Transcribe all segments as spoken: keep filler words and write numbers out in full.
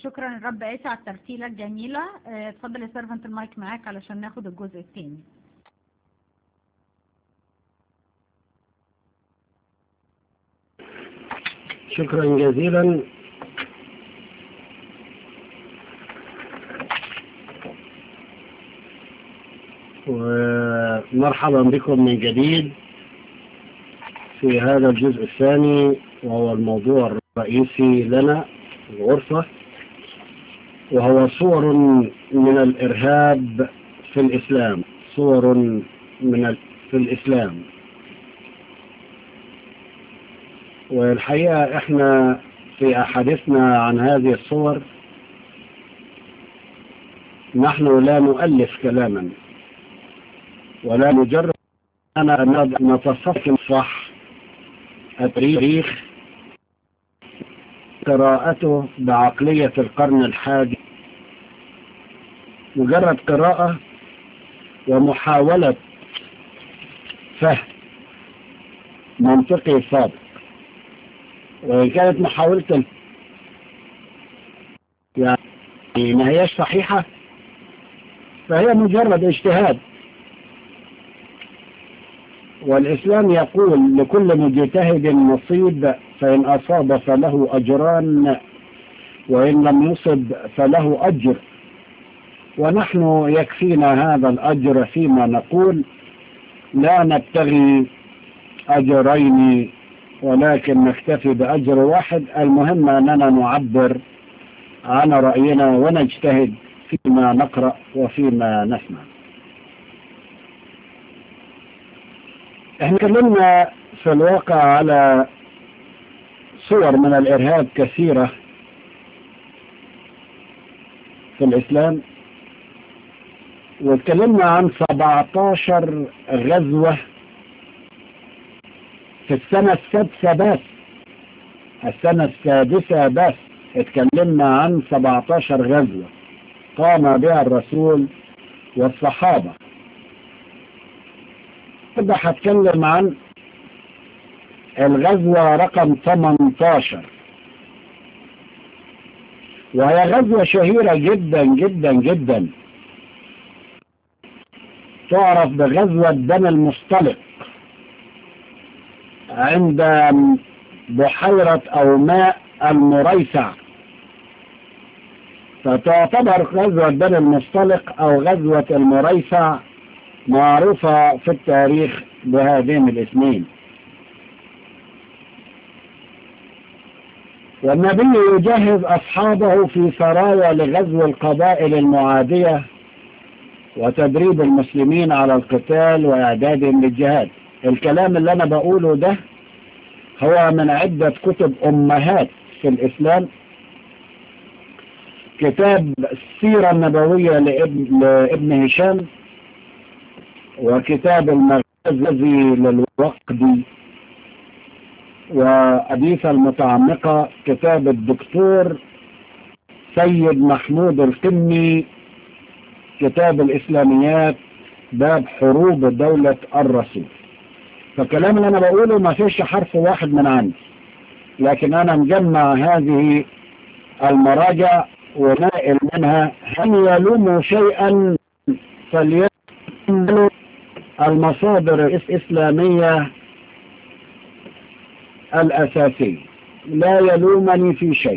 شكرا الرب عيسى على الترتيلة الجميلة. اه، اتفضل يا سيرفنت، المايك معاك علشان ناخد الجزء الثاني. شكرا جزيلا. ومرحبا بكم من جديد في هذا الجزء الثاني، وهو الموضوع الرئيسي لنا الغرفة، وهو صور من الإرهاب في الإسلام. صور من ال... في الإسلام. والحقيقة احنا في أحاديثنا عن هذه الصور نحن لا نؤلف كلاما ولا نجرب أن نتصفح صح التاريخ، قراءته بعقلية القرن الحادي، مجرد قراءة ومحاولة فهم منطقي صادق. وإن كانت محاولة يعني ما هيش صحيحة فهي مجرد اجتهاد. والإسلام يقول لكل مجتهد نصيب، فإن أصاب فله أجران وإن لم يصب فله أجر. ونحن يكفينا هذا الأجر فيما نقول، لا نبتغي أجرين ولكن نكتفي بأجر واحد. المهم أننا نعبر عن رأينا ونجتهد فيما نقرأ وفيما نسمع. احنا تكلمنا في الواقع على صور من الإرهاب كثيرة في الإسلام، وتكلمنا عن سبعة عشر غزوة في السنة السادسة بس. السنة السادسة بس اتكلمنا عن سبعة عشر غزوة قام بها الرسول والصحابة. كده هتكلم عن الغزوة رقم ثمانية عشر، وهي غزوة شهيرة جدا جدا جدا، تعرف بغزوة بني المصطلق عند بحيرة أو ماء المريسع. فتعتبر غزوة بني المصطلق أو غزوة المريسع معروفة في التاريخ بهذين الاسمين. والنبي يجهز أصحابه في سرايا لغزو القبائل المعادية وتدريب المسلمين على القتال وإعدادهم للجهاد. الكلام اللي أنا بقوله ده هو من عدة كتب أمهات في الإسلام. كتاب السيرة النبوية لابن, لابن هشام، وكتاب المغازي للوقدي، وحديث المتعمقة كتاب الدكتور سيد محمود القني، كتاب الإسلاميات باب حروب دولة الرسول. فالكلام اللي أنا بقوله ما فيش حرف واحد من عندي، لكن أنا مجمع هذه المراجع ونائل منها. هم يلوموا شيئا فليلوموا المصادر الإسلامية الأساسية، لا يلومني في شيء.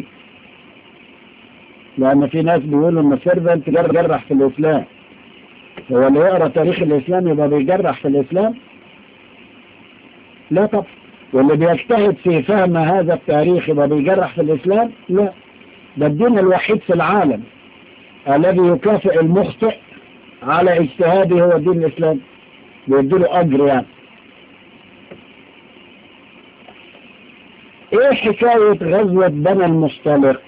لأن في ناس بيقولوا إن سيرفنت جرح في الإسلام. هو اللي يقرأ تاريخ الإسلام يبقى بيجرح في الإسلام؟ لا طبعا. واللي بيجتهد في فهم هذا التاريخ يبقى بيجرح في الإسلام؟ لا. ده الدين الوحيد في العالم الذي يكافئ المخطئ على اجتهاده هو الدين الإسلامي، بيديله أجر. يعني ايه حكاية غزوة بني المصطلق؟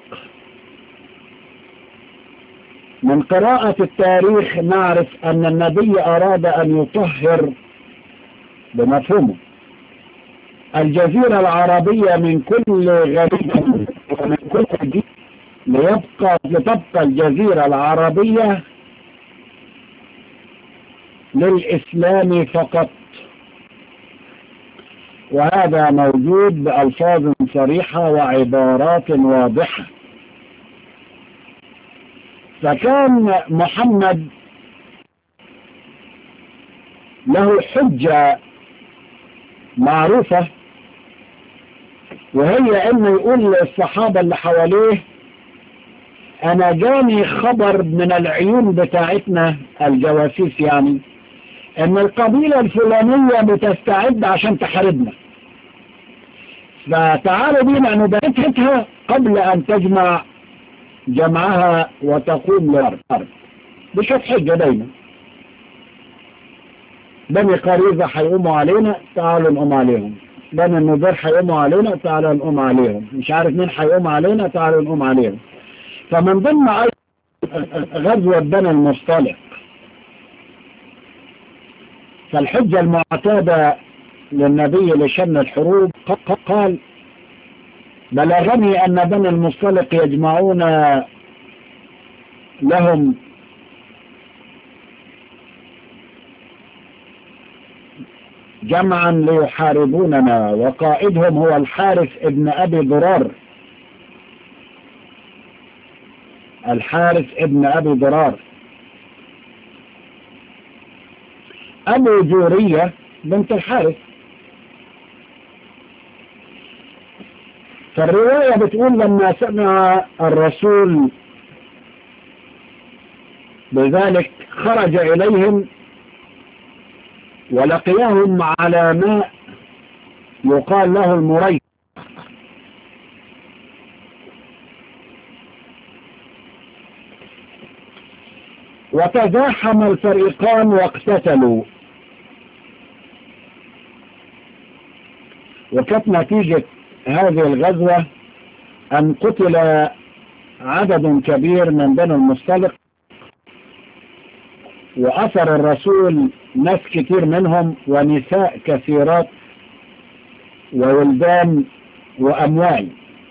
من قراءة التاريخ نعرف أن النبي أراد أن يطهر بمفهومه الجزيرة العربية من كل غريب ومن كل جديد، ليبقى لتبقى الجزيرة العربية للإسلام فقط. وهذا موجود بألفاظ صريحة وعبارات واضحة. فكان محمد له حجة معروفة، وهي انه يقول للصحابة اللي حواليه انا جاني خبر من العيون بتاعتنا الجواسيس، يعني ان القبيلة الفلانية بتستعد عشان تحاربنا، فتعالوا بينا نبعتها قبل ان تجمع جمعها وتقوم للحرب. بشوف حجة دايما، بني قريظة هيقوموا علينا تعالوا نقوم عليهم، بني النضير هيقوموا علينا تعالوا نقوم عليهم، مش عارف مين هيقوم علينا تعالوا نقوم عليهم. فمن ضمن غزوة بني المصطلق، فالحجة المعتادة للنبي لشن الحروب قال بلغني أن بني المصطلق يجمعون لهم جمعا ليحاربوننا، وقائدهم هو الحارث ابن أبي ضرار، الحارث ابن أبي ضرار أبو جورية بنت الحارث. فالرواية بتقول لما سمع الرسول بذلك خرج إليهم ولقيهم على ماء يقال له المريق، وتزاحم الفريقان واقتتلوا، وكانت نتيجة هذه الغزوة أن قتل عدد كبير من بني المصطلق، وأثر الرسول ناس كتير منهم ونساء كثيرات وولدان وأموال.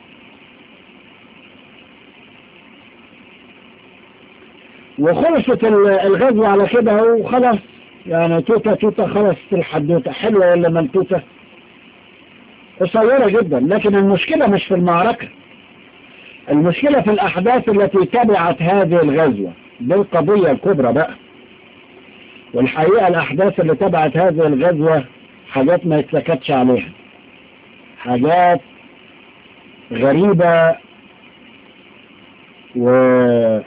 وخلصت الغزوة على كده وخلاص، يعني توتة توتة خلصت الحدوتة. حلوة ولا ملتوتة؟ قصيرة جدا. لكن المشكلة مش في المعركة، المشكلة في الأحداث التي تبعت هذه الغزوة، دي القضية الكبرى بقى. والحقيقة الأحداث اللي تبعت هذه الغزوة حاجات ما يتسكتش عليها، حاجات غريبة وشنيعة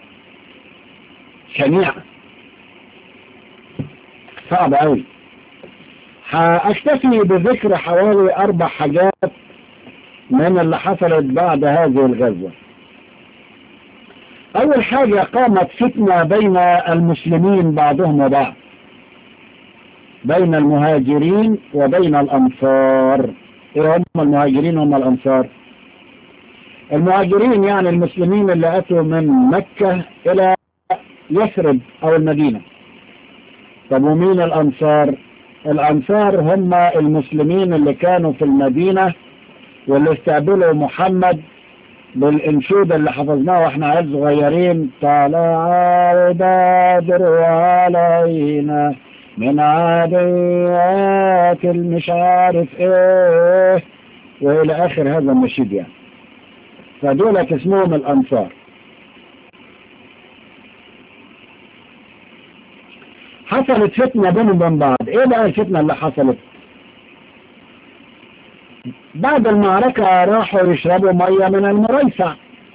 صعبة قوي. هأكتفي بذكر حوالي أربع حاجات من اللي حصلت بعد هذه الغزوة. أول حاجة، قامت فتنة بين المسلمين بعضهم وبعض، بين المهاجرين وبين الأنصار. إيه هم المهاجرين هم الأنصار؟ المهاجرين يعني المسلمين اللي أتوا من مكة إلى يثرب أو المدينة. طب ومين الأنصار؟ الأنصار هم المسلمين اللي كانوا في المدينة واللي استقبلوا محمد بالإنشود اللي حفظناه واحنا عيال صغيرين: طلع البدر علينا من عاديات المش عارف ايه، والى اخر هذا النشيد يعني. فدولة اسمهم الأنصار. حصلت فتنة بينهم وبين بعض. ايه بقى الفتنة اللي حصلت؟ بعد المعركة راحوا يشربوا مية من المريسع،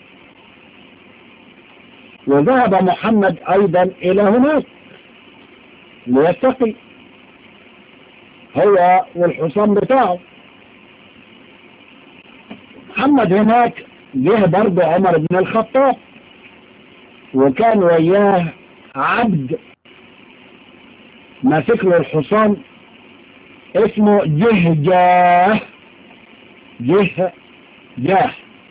وذهب محمد ايضا الى هناك ليستقي هو والحصان بتاعه. محمد هناك جه برضه عمر بن الخطاب، وكان وياه عبد ماسك له الحصان اسمه جهجاه جهجاه.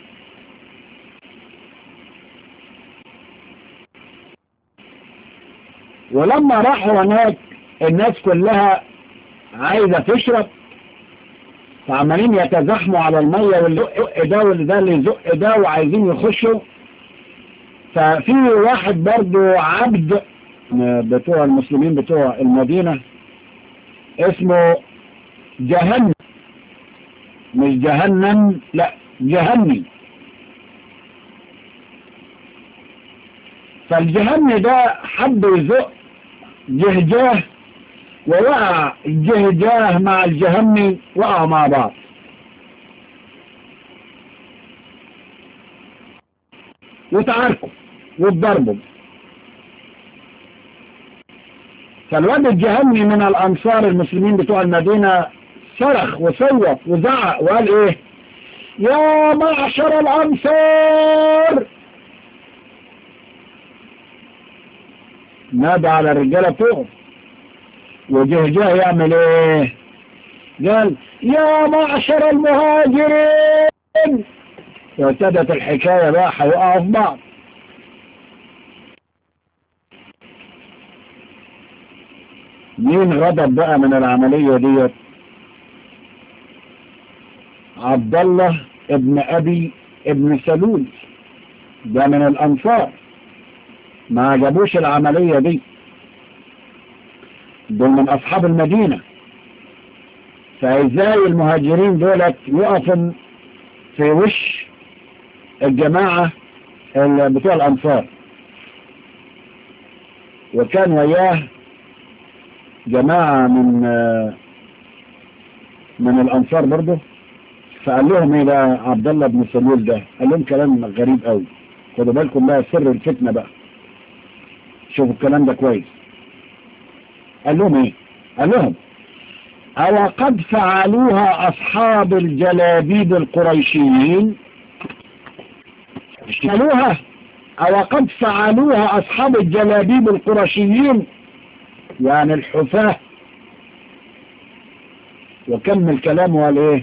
ولما راحوا هناك الناس كلها عايزة تشرب، فعمالين يتزحموا على المية، واللي يزق ده واللي اللي يزق ده وعايزين يخشوا. ففي واحد برضو عبد بتوع المسلمين بتوع المدينة اسمه جهنم، مش جهنم، لا جهنمي. فالجهني ده حب يزق جهجاه، ووقع جهجاه مع الجهني، وقعوا مع بعض. وتعاركوا واتضربوا. فالواد الجهني من الأنصار المسلمين بتوع المدينة صرخ وصوت وزعق وقال ايه؟ يا معشر الأنصار، نادى على الرجالة فوق. وجهجاه يعمل ايه؟ قال يا معشر المهاجرين. وابتدت الحكاية بقى هيقعوا في بعض. مين غضب بقى من العملية ديت؟ عبد الله ابن ابي ابن سلول، ده من الانصار، ما عجبوش العملية دي، دول من اصحاب المدينة. فازاي المهاجرين دولت يقفوا في وش الجماعة بتوع الانصار؟ وكان وياه جماعة من من الانصار برضه. فقال لهم ايه بقى عبد الله بن سلول ده؟ قال لهم كلام غريب قوي، خدوا بالكم بقى سر الفتنة بقى، شوفوا الكلام ده كويس. قال لهم ايه؟ قال لهم او قد فعلوها اصحاب الجلابيب القريشيين؟ فعلوها او قد فعلوها اصحاب الجلابيب القرشيين، يعني الحفاة. وكمل كلامه قال ايه؟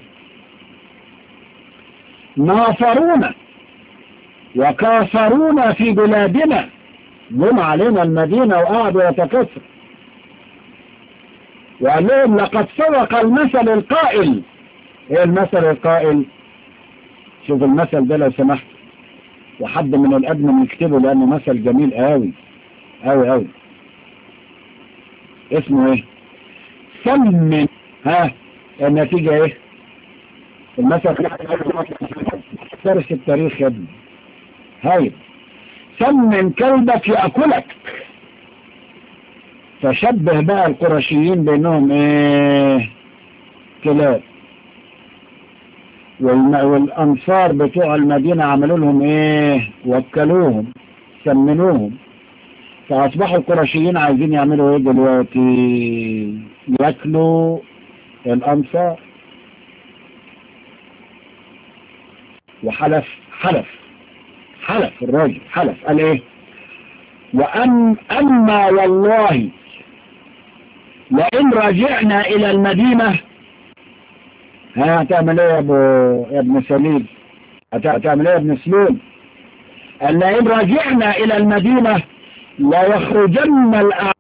نافرونا وكاثرونا في بلادنا، جم علينا المدينة وقعدوا يتكسر. وقال لهم لقد سبق المثل القائل. ايه المثل القائل؟ شوف المثل ده لو سمحت، وحد من الأدمن يكتبه لأنه مثل جميل قوي قوي قوي. اسمه ايه؟ سمن. ها النتيجة ايه؟ المثل درس التاريخ يا ابني. هاي سمن كلبك يأكلك. فشبه بقى القرشيين بينهم ايه؟ كلاب. والأنصار بتوع المدينة عملوا لهم ايه؟ وكلوهم، سمنوهم. فأصبحوا القرشيين عايزين يعملوا ايه دلوقتي؟ يأكلوا الأنصار. وحلف حلف حلف الراجل حلف قال ايه؟ وأم أما والله لئن رجعنا إلى المدينة. ها هتعمل ايه يا ابو يا ابن سليل؟ هتعمل ايه يا ابن سلول؟ قال لئن رجعنا إلى المدينة لا يخرجن الأعز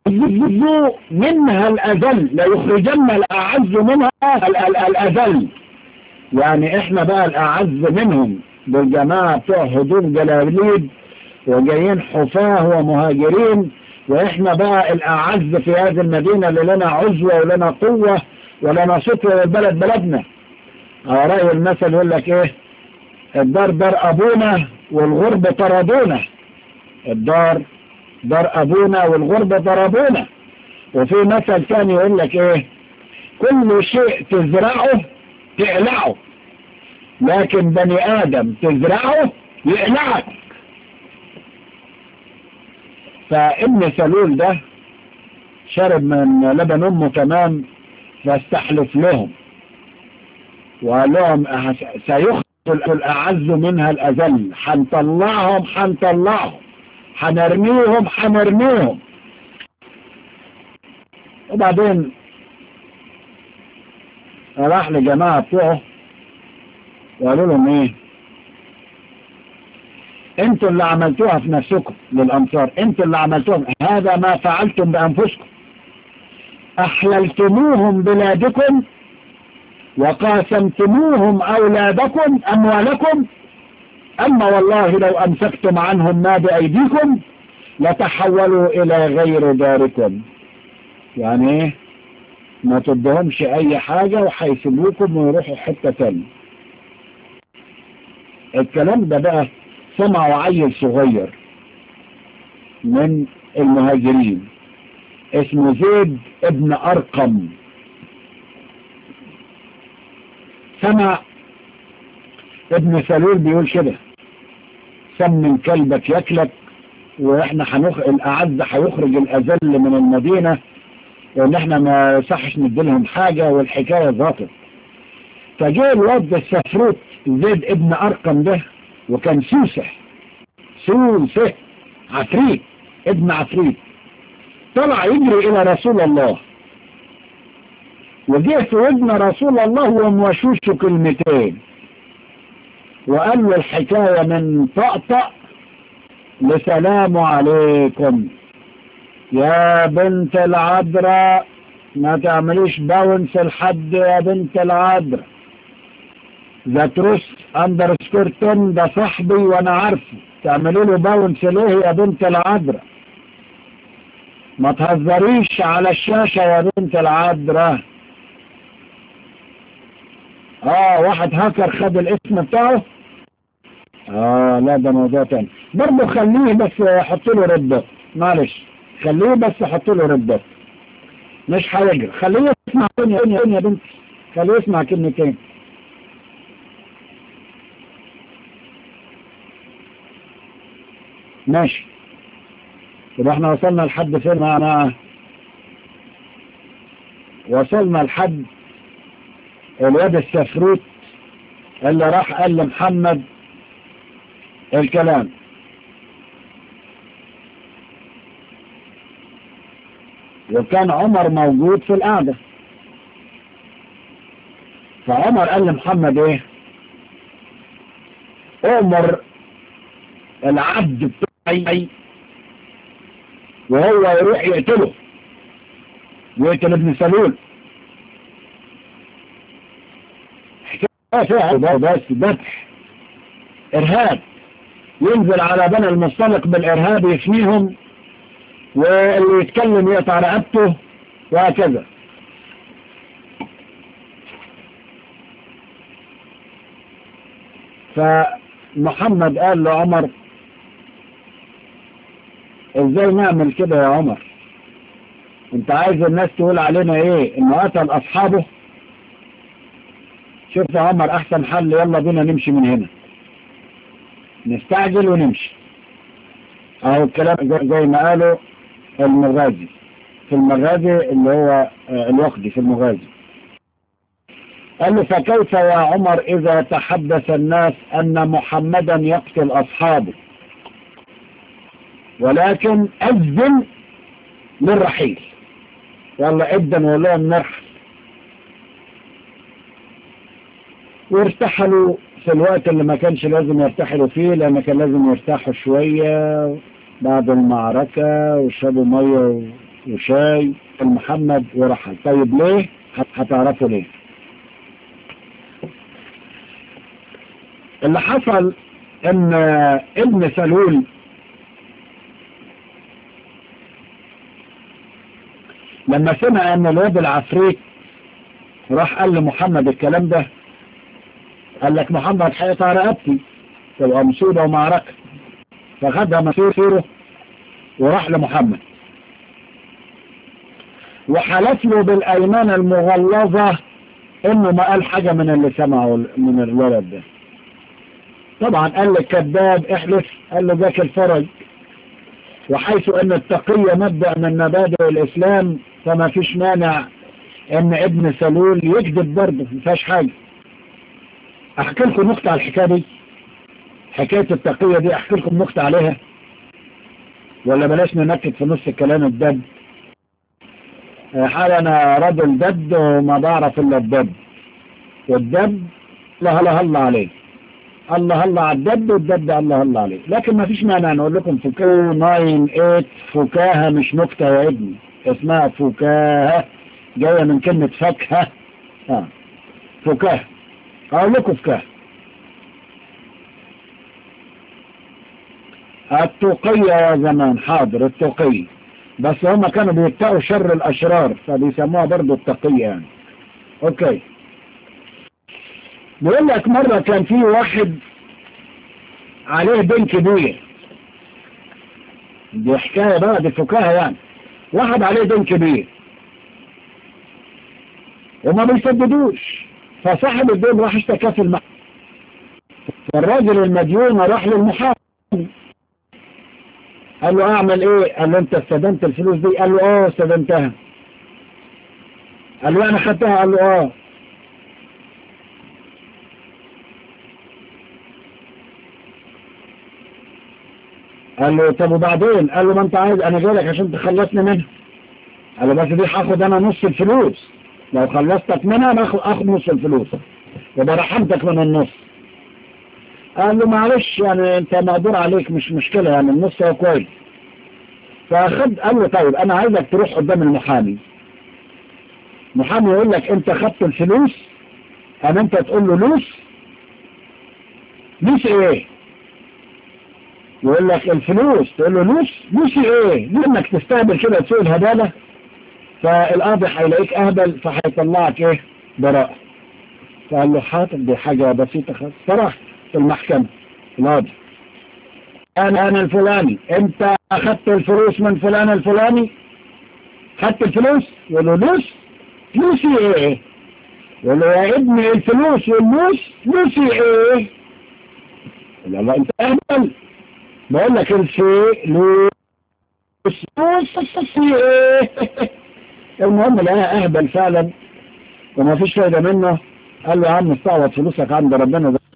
منها الأذل، لا يخرجن الأعز منها الأذل. يعني احنا بقى الأعز منهم بالجماعة بتوع هدوم جلابيب وجايين حفاة ومهاجرين، واحنا بقى الأعز في هذه المدينة اللي لنا عزوة ولنا قوة ولنا سطوة والبلد بلدنا. على رأي المثل يقول لك ايه؟ الدار دار أبونا والغرب طردونا. الدار دار أبونا والغرب طردونا. وفي مثل ثاني يقول لك ايه؟ كل شيء تزرعه تقلعه، لكن بني آدم تزرعه يقلعك. فابن سلول ده شرب من لبن أمه تمام، فاستحلف لهم وقال لهم سيخرج الأعز منها الأذل، حنطلعهم حنطلعهم حنرميهم حنرميهم. وبعدين راح لجماعة بتوعه وقالوا لهم ايه؟ انتوا اللي عملتوها في نفسكم للأنصار، انتوا اللي عملتوها، هذا ما فعلتم بأنفسكم، أحللتموهم بلادكم وقاسمتموهم أولادكم أموالكم، أما والله لو أمسكتم عنهم ما بأيديكم لتحولوا إلى غير داركم. يعني ايه؟ ما تدهمش أي حاجة وحيسيبوكم ويروحوا حتة تانية. الكلام ده بقى سمعوا عيل صغير من المهاجرين اسمه زيد ابن أرقم، سمع ابن سلول بيقول كده: سمن كلبك ياكلك، واحنا هنخ... الأعز هيخرج الأذل من المدينة، وان احنا ما صحش نديلهم حاجة، والحكاية ذاته. فجاء الواد السفروت زيد ابن أرقم ده، وكان سوسه سوسه عفريت، ابن عفريت، طلع يجري إلى رسول الله، وجاء في ودن رسول الله وموشوشه كلمتين، وقال له الحكاية من طقطق لسلام عليكم. يا بنت العذراء ما تعمليش باونس لحد يا بنت العذراء، ذا تروس اندرسكورتون ده صاحبي وانا عارفه، تعملوا له باونس ليه يا بنت العذراء؟ ما تهزريش على الشاشة يا بنت العذراء. اه واحد هاكر خد الاسم بتاعه. اه لا ده موضوع تاني برضه، خليه بس حط له ردة، معلش خليه بس حط له ردة، مش هيجري، خليه يسمع كلمتين يا بنت، خليه يسمع كلمتين. ماشي، يبقى احنا وصلنا لحد فين معنا؟ وصلنا لحد الواد السفروت اللي راح قال لمحمد الكلام. وكان عمر موجود في القعدة، فعمر قال لمحمد ايه؟ امر العبد بتاعي وهو يروح يقتله، يقتل ابن سلول. حكاية بس ذبح ارهاب، ينزل على بني المصطلق بالارهاب يفنيهم، واللي يتكلم يقطع رقبته وهكذا. فمحمد قال له عمر ازاي نعمل كده يا عمر؟ انت عايز الناس تقول علينا ايه؟ انه قتل اصحابه؟ شوف يا عمر احسن حل، يلا بينا نمشي من هنا، نستعجل ونمشي. اهو الكلام زي ما قالوا المغازي في المغازي اللي هو الوقدي في المغازي. قال له فكيف يا عمر اذا تحدث الناس ان محمدا يقتل اصحابه، ولكن اذن للرحيل، يلا ابدا وقول لهم نرحل. وارتحلوا في الوقت اللي ما كانش لازم يرتحلوا فيه، لان كان لازم يرتاحوا شوية بعد المعركة وشربوا مية وشاي محمد ورحل. طيب ليه؟ هتعرفوا ليه. اللي حصل ان ابن سلول لما سمع ان الواد العفريت راح قال لمحمد الكلام ده، قال لك محمد هيقطع رقبتي، تبقى مصيبة ومعركة، فخدها مسيره وراح لمحمد وحلف له بالايمان المغلظة انه ما قال حاجة من اللي سمعه من الولد ده. طبعا قال لك كذاب احلف، قال له ذاك الفرج، وحيث ان التقية مبدأ من مبادئ الاسلام فما فيش مانع ان ابن سلول يكذب برضه، ما فيهاش حاجة. احكي لكم نقطة على الحكاية دي، حكاية التقية دي احكي لكم نقطة عليها، ولا بلاش ننكد في نص الكلام الدب؟ حال انا رجل دب وما بعرف الا الدب، والدب الله الله الله عليه، الله الله على الدب، والدب الله الله عليه. لكن ما فيش مانع نقول لكم فكاهة تسعة ثمانية، فكاهة مش نكتة يا ابني، اسمها فكاهة، جاية من كلمة فاكهة. اه فكاهة، اقول لكم فكاهة. التقية يا زمان، حاضر التقية، بس هما كانوا بيتقوا شر الاشرار فبيسموها برضو التقية يعني. اوكي، بيقول لك مرة كان في واحد عليه دين كبير، دي حكاية بقى، دي فكاهة يعني. واحد عليه دين كبير وما بيسددوش، فصاحب الدين راح اشتكى في المحكمة، فالراجل المديون راح للمحامي قال له اعمل ايه؟ قال له انت استدنت الفلوس دي؟ قال له اه استدنتها. قال له انا خدتها؟ قال له اه. قال له طب وبعدين؟ قال له ما انت عايز، انا جاي لك عشان تخلصني منها. قال له بس دي هاخد انا نص الفلوس، لو خلصتك منها باخد اخد نص الفلوس وبرحمتك من النص. قال له معلش يعني انت مقدور عليك، مش مشكلة يعني، النص هو كويس. فاخد، قال له طيب انا عايزك تروح قدام المحامي، محامي يقول لك انت خدت الفلوس، اما انت تقول له لوس. لوس ايه؟ يقول لك الفلوس، تقول له لوس. لوس ايه؟ لانك تستهبل كده تسوق الهبالة، فالقاضي هيلاقيك اهبل فهيطلعك ايه؟ براءة. فقال له حاضر، دي حاجة بسيطة خالص. فراح في المحكمة القاضي، انا انا الفلاني، انت اخدت الفلوس من فلان الفلاني؟ خدت الفلوس؟ يقول له لوس. لوسي ايه؟ يقول له يا ابني الفلوس واللوس. لوسي ايه؟ يقول له انت اهبل، بقول لك الشيء لوس لوس ايه؟ المهم لقاها اهبل فعلا وما فيش فايدة منه. قال له يا عم استعوض فلوسك عند ربنا. ده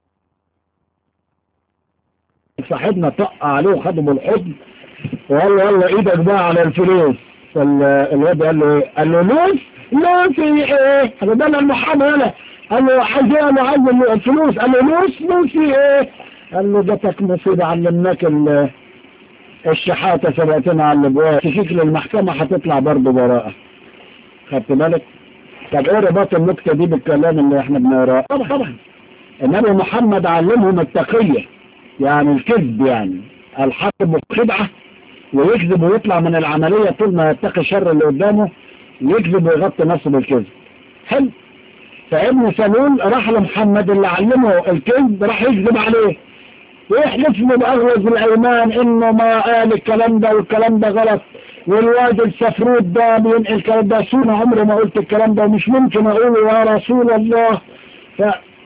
صاحبنا طق عليه وخده بالحضن وقال له يلا ايدك بقى على الفلوس. فالواد قال له ايه؟ قال له لوس. لوس ايه؟ قال له ده المحامي انا. قال له عايز ايه؟ انا عايز الفلوس. قال له لوس. لوس ايه؟ قال له جاتك مصيبة، علمناك الشحاتة سبقتنا على الابواب، تشيك للمحكمة هتطلع برضه براءة. خدت بالك؟ طب ايه رباط النكتة دي بالكلام اللي احنا بنقراه؟ طبعا طبعا النبي محمد علمهم التقية، يعني الكذب، يعني الحرب خدعة، ويكذب ويطلع من العملية طول ما يتقي الشر اللي قدامه، يكذب ويغطي نفسه بالكذب. حلو. فابن سلول راح لمحمد اللي علمه الكذب، راح يكذب عليه ويحلف له بأغلظ الأيمان انه ما قال الكلام ده والكلام ده غلط، والواد السفرود ده بينقل الكلام ده، سونا عمري ما قلت الكلام ده ومش ممكن اقوله يا رسول الله. ف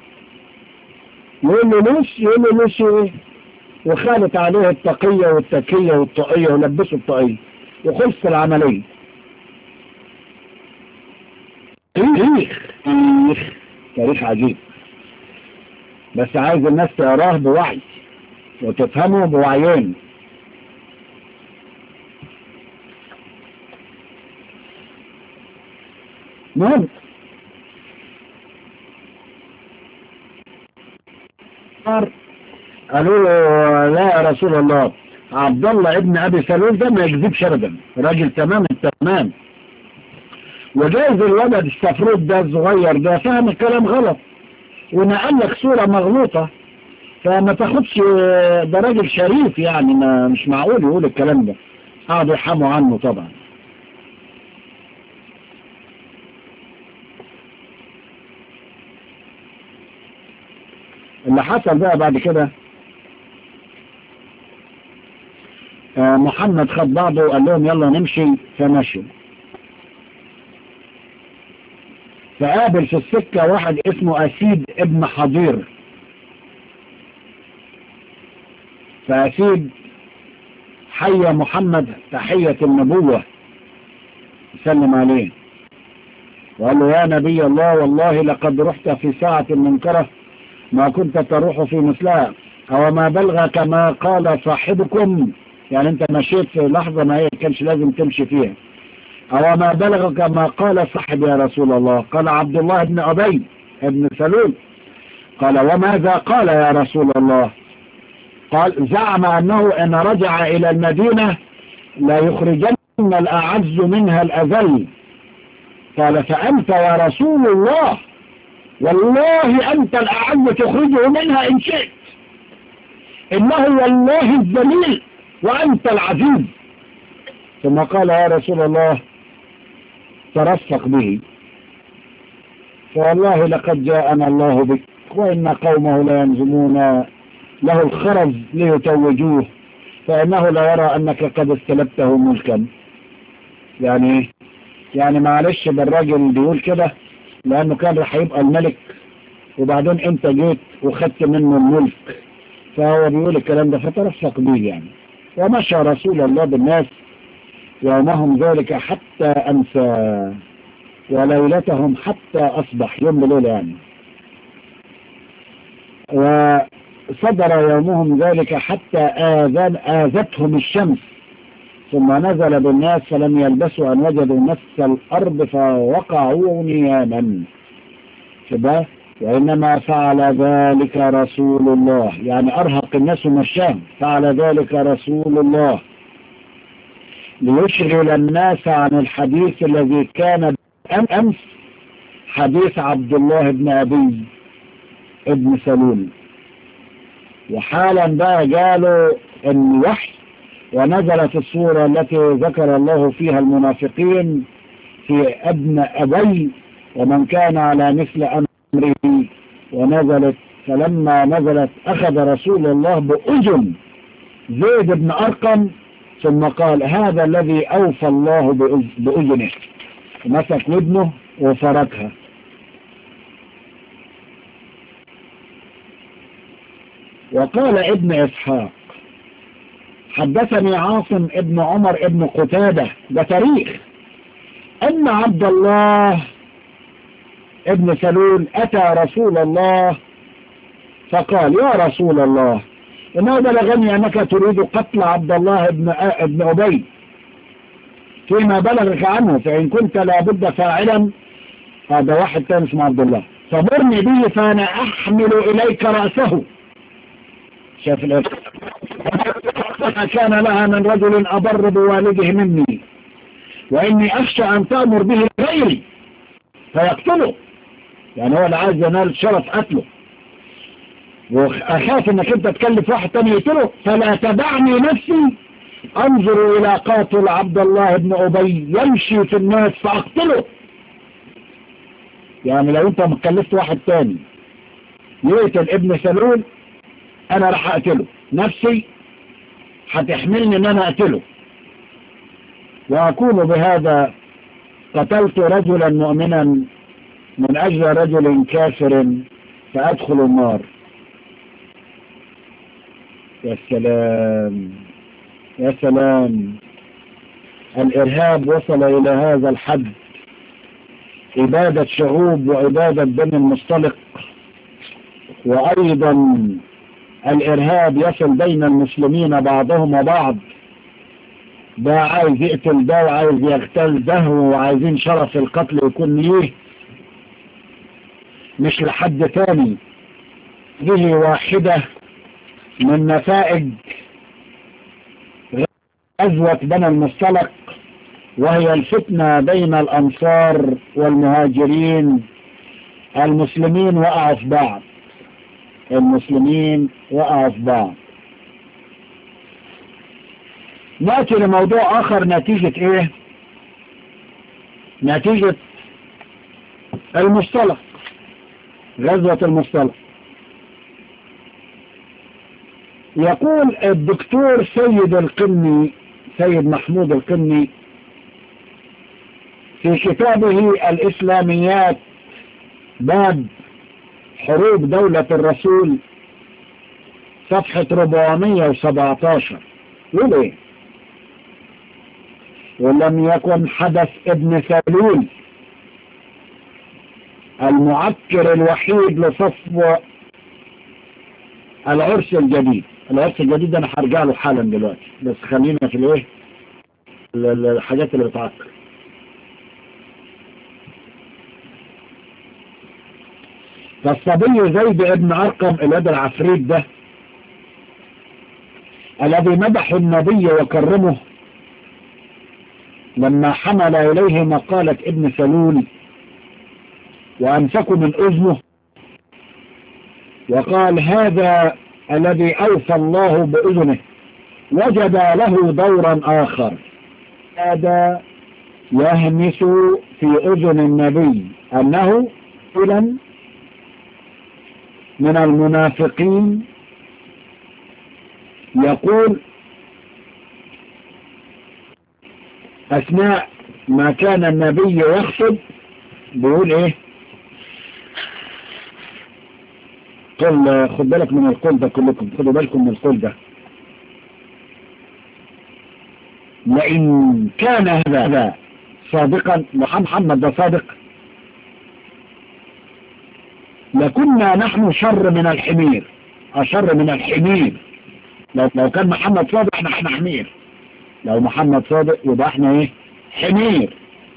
يقول له لوس. يقول له لوس ايه؟ وخالت عليه التقية والتكية والطاقية ولبسوا الطاقية وخلص العملية. تاريخ تاريخ تاريخ عجيب، بس عايز الناس تقراه بوعي وتفهمه بوعيين. مهم. قالوا له لا يا رسول الله، عبد الله ابن ابي سلول ده ما يكذبش ابدا، راجل تمام التمام، وجايز الولد السفرود ده الصغير ده فهم الكلام غلط ونقل لك صورة مغلوطة، فما تاخدش، ده راجل شريف يعني، ما مش معقول يقول الكلام ده. قعدوا يحموا عنه طبعا. اللي حصل بقى بعد كده، محمد خد بعضه وقال لهم يلا نمشي، فمشوا. فقابل في السكة واحد اسمه أسيد ابن حضير. فأسيد حيا محمد تحية النبوة، سلم عليه وقال له يا نبي الله، والله لقد رحت في ساعة منكرة ما كنت تروح في مثلها، أو ما بلغك ما قال صاحبكم، يعني انت مشيت في لحظة ما هي كانش لازم تمشي فيها. أو ما بلغك ما قال صاحب يا رسول الله؟ قال عبد الله بن أبي ابن سلول. قال وماذا قال يا رسول الله؟ قال زعم أنه إن رجع إلى المدينة لا يخرجن الأعز منها الأذل. قال فأنت يا رسول الله والله أنت الأعز تخرجه منها إن شئت، إنه والله الذليل وأنت العزيز. ثم قال يا رسول الله ترفق به، فوالله لقد جاءنا الله بك وإن قومه لا ينزمون له الخرز ليتوجوه، فإنه لا يرى أنك قد استلبته ملكا. يعني يعني معلش بالراجل بيقول كده لأنه كان راح يبقى الملك وبعدين أنت جيت وخدت منه الملك، فهو بيقول الكلام ده فترفق به يعني. ومشى رسول الله بالناس يومهم ذلك حتى أمسى وليلتهم حتى أصبح، يوم بليلة يعني. وصدر يومهم ذلك حتى آذن آذتهم الشمس، ثم نزل بالناس فلم يلبسوا أن وجدوا نفس الأرض فوقعوا نياما. شبه وإنما فعل ذلك رسول الله، يعني أرهق الناس ومشاهم. فعل ذلك رسول الله ليشغل الناس عن الحديث الذي كان أمس، حديث عبد الله بن أبي ابن سلول. وحالا بقى جاله الوحي ونزلت الصورة التي ذكر الله فيها المنافقين في ابن أبي ومن كان على مثل أمره، ونزلت فلما نزلت أخذ رسول الله بأذن زيد بن أرقم ثم قال هذا الذي أوفى الله بأذنه، مسك ودنه وفركها. وقال ابن إسحاق حدثني عاصم ابن عمر ابن قتادة، ده تاريخ، أن عبد الله ابن سلول أتى رسول الله فقال يا رسول الله إنه بلغني أنك تريد قتل عبد الله ابن ابن أبي فيما بلغك عنه، فإن كنت لابد فاعلا، هذا واحد تاني اسمه عبد الله، فمرني به فأنا أحمل إليك رأسه. شاف الأخ كان لها من رجل أبر بوالده مني، وإني أخشى أن تأمر به غيري فيقتله، يعني هو اللي عايز ينال شرف قتله، وأخاف أنك أنت تكلف واحد تاني يقتله، فلا تدعني نفسي أنظر إلى قاتل عبد الله بن أبي يمشي في الناس فأقتله. يعني لو أنت مكلفت واحد تاني يقتل ابن سلول أنا راح أقتله، نفسي هتحملني أن أنا أقتله، وأكون بهذا قتلت رجلا مؤمنا من أجل رجل كافر فأدخل النار. يا سلام يا سلام، الإرهاب وصل إلى هذا الحد، إبادة شعوب وإبادة بني المصطلق، وأيضا الإرهاب يصل بين المسلمين بعضهم وبعض، ده عايز يقتل ده وعايز يغتال ده وعايزين شرف القتل يكون ليه مش لحد تاني. دي واحدة من نتائج غزوة بني المصطلق، وهي الفتنة بين الأنصار والمهاجرين. المسلمين وقعوا في بعض، المسلمين وقعوا في بعض. نأتي لموضوع آخر، نتيجة إيه؟ نتيجة المصطلق، غزوة المصطلق. يقول الدكتور سيد القني، سيد محمود القني، في كتابه الإسلاميات باب حروب دولة الرسول صفحة أربعمائة وسبعة عشر، يقول ايه؟ ولم يكن حدث ابن سلول المعكر الوحيد لصفو العرس الجديد. العرس الجديد انا هرجع له حالا دلوقتي، بس خلينا في الايه الحاجات اللي بتعكر. فالصبي زيد ابن أرقم الواد العفريت ده الذي مدح النبي وكرمه لما حمل إليه مقالة ابن سلول وأمسكه من أذنه وقال هذا الذي أوفى الله بأذنه، وجد له دورا آخر، هذا يهمس في أذن النبي أنه فلان من المنافقين يقول أثناء ما كان النبي يخطب بيقول إيه؟ قل خد بالك من القول ده، كلكم خدوا بالكم من القول ده. لئن كان هذا صادقا، محمد ده صادق، لكنا نحن شر من الحمير، أشر من الحمير. لو, لو كان محمد صادق احنا احنا حمير، لو محمد صادق يبقى احنا ايه؟ حمير.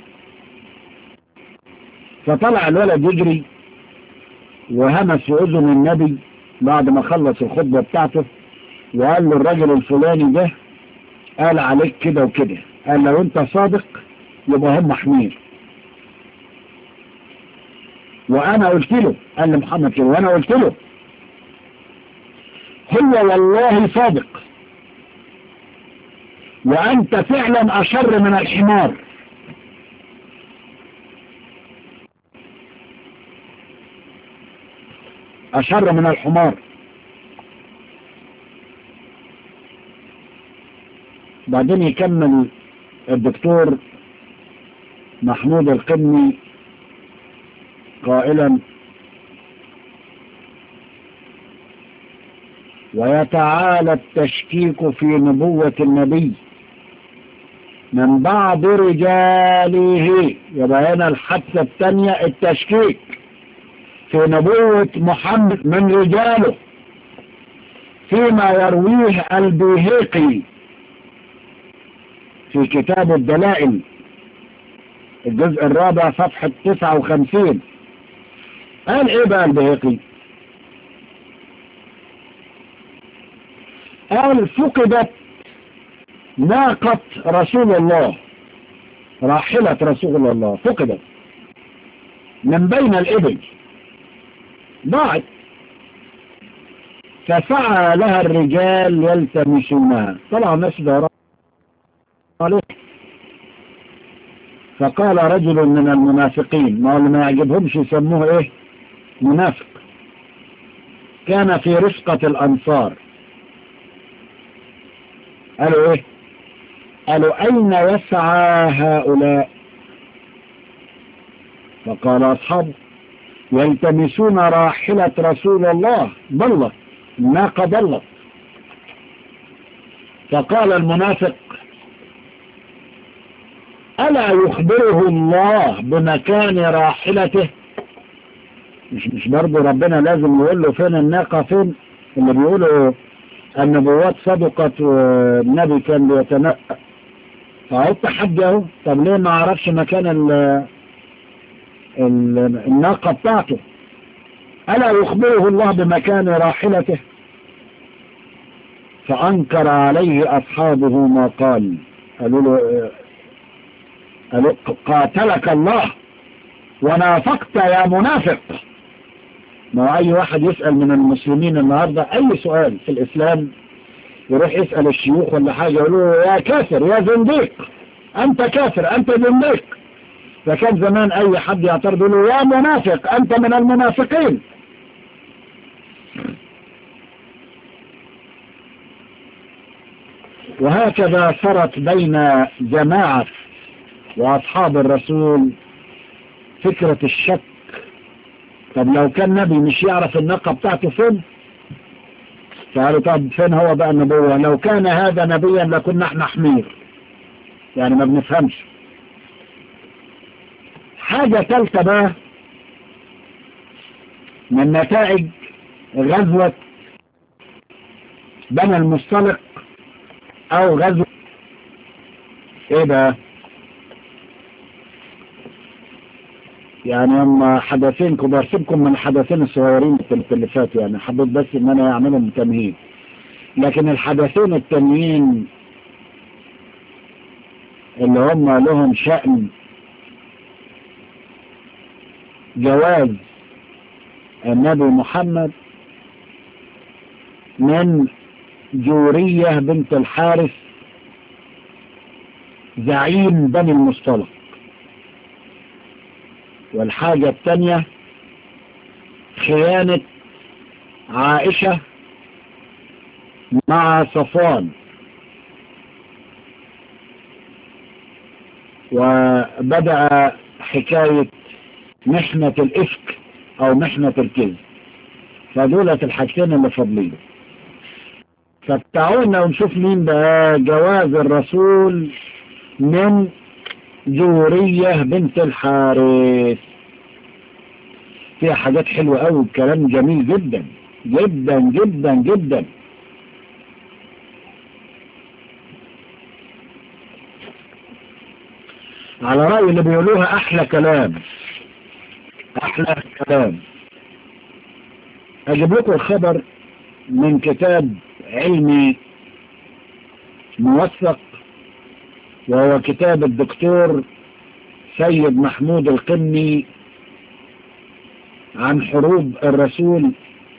فطلع الولد يجري وهمس في اذن النبي بعد ما خلص الخطبة بتاعته، وقال له الرجل الفلاني ده قال عليك كده وكده، قال لو انت صادق يبقى هم حمير. وانا قلت له، قال لمحمد كده، وانا قلت له هو والله صادق، وانت فعلا اشر من الحمار. اشر من الحمار. بعدين يكمل الدكتور محمود القني قائلا: ويتعالى التشكيك في نبوة النبي من بعض رجاله. يبقى هنا الحادثة الثانية التشكيك في نبوة محمد من رجاله فيما يرويه البيهقي في كتاب الدلائل الجزء الرابع صفحة تسعة وخمسين. قال ايه بقى البيهقي؟ قال فقدت ناقة رسول الله، راحلة رسول الله فقدت من بين الإبل، ضاعت، فسعى لها الرجال يلتمسونها. طلع الناس دوران عليه، فقال رجل من المنافقين، ما اللي ما يعجبهمش يسموه ايه؟ منافق، كان في رفقة الأنصار، قالوا ايه؟ قالوا أين يسعى هؤلاء؟ فقال أصحابه يلتمسون راحلة رسول الله، ضلت الناقة ضلت. فقال المنافق ألا يخبره الله بمكان راحلته؟ مش مش برضه ربنا لازم يقول له فين الناقة؟ فين اللي بيقولوا النبوات صدقت والنبي كان بيتنقى؟ فهو تحدي اهو. طب ليه ما عرفش مكان ال ال الناقة بتاعته؟ ألا يخبره الله بمكان راحلته؟ فأنكر عليه أصحابه ما قال. قالوا له قالوا قاتلك الله ونافقت يا منافق. ما أي واحد يسأل من المسلمين النهاردة أي سؤال في الإسلام يروح يسأل الشيوخ ولا حاجة، يقولوا يا كافر يا زنديق، أنت كافر أنت زنديق. فكان زمان أي حد يعترض يقول له يا منافق أنت من المنافقين. وهكذا صارت بين جماعة وأصحاب الرسول فكرة الشك. طب لو كان نبي مش يعرف الناقة بتاعته فين؟ فقالوا طب فين هو بقى النبوة؟ لو كان هذا نبيا لكنا احنا حمير، يعني ما بنفهمش. حاجة ثالثة بقى من نتائج غزوة بني المصطلق او غزوة ايه بقى؟ يعني هم حدثين كبار، سيبكم من الحدثين الصغيرين اللي فاتوا، يعني حبيت بس ان انا اعملهم تمهيد. لكن الحدثين التانيين اللي هم لهم شأن جواز النبي محمد من جورية بنت الحارث زعيم بني المصطلق. والحاجة الثانية خيانة عائشة مع صفوان. وبدأ حكاية محنة الإفك أو محنة الكذب. فدولة الحاجتين اللي فاضلين. فتعالوا ونشوف مين بقى. جواز الرسول من جورية بنت الحارث. فيها حاجات حلوة قوي، كلام جميل جدا جدا جدا جدا. على رأي اللي بيقولوها أحلى كلام أحلى كلام. أجيب لكم الخبر من كتاب علمي موثق، وهو كتاب الدكتور سيد محمود القني عن حروب الرسول،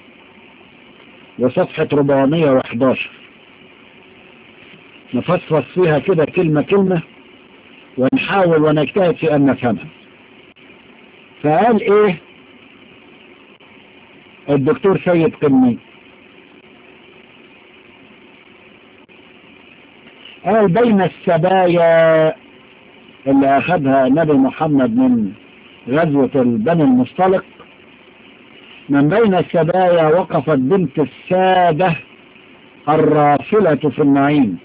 وصفحة أربعمائة وأحد عشر. نفصفص فيها كده كلمة كلمة ونحاول ونجتهد في أن نفهمها. فقال إيه الدكتور سيد قني؟ قال بين السبايا اللي أخذها النبي محمد من غزوة البني المصطلق، من بين السبايا وقفت بنت السادة الرافلة في النعيم،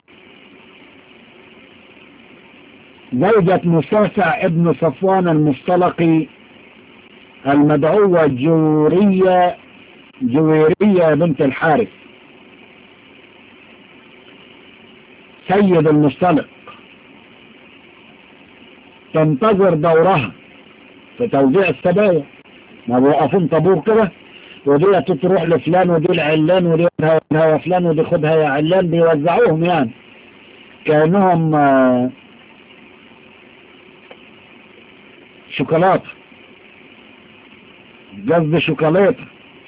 زوجة مسافع ابن صفوان المصطلقي المدعوة جورية جويرية بنت الحارث سيد المصطلق، تنتظر دورها في توزيع السبايا. ما بيوقفون طابور كده، ودي تروح لفلان ودي العلان ودي خدها فلان ودي خدها يا علان، بيوزعوهم يعني كأنهم شوكولاتة، جذب شوكولاتة.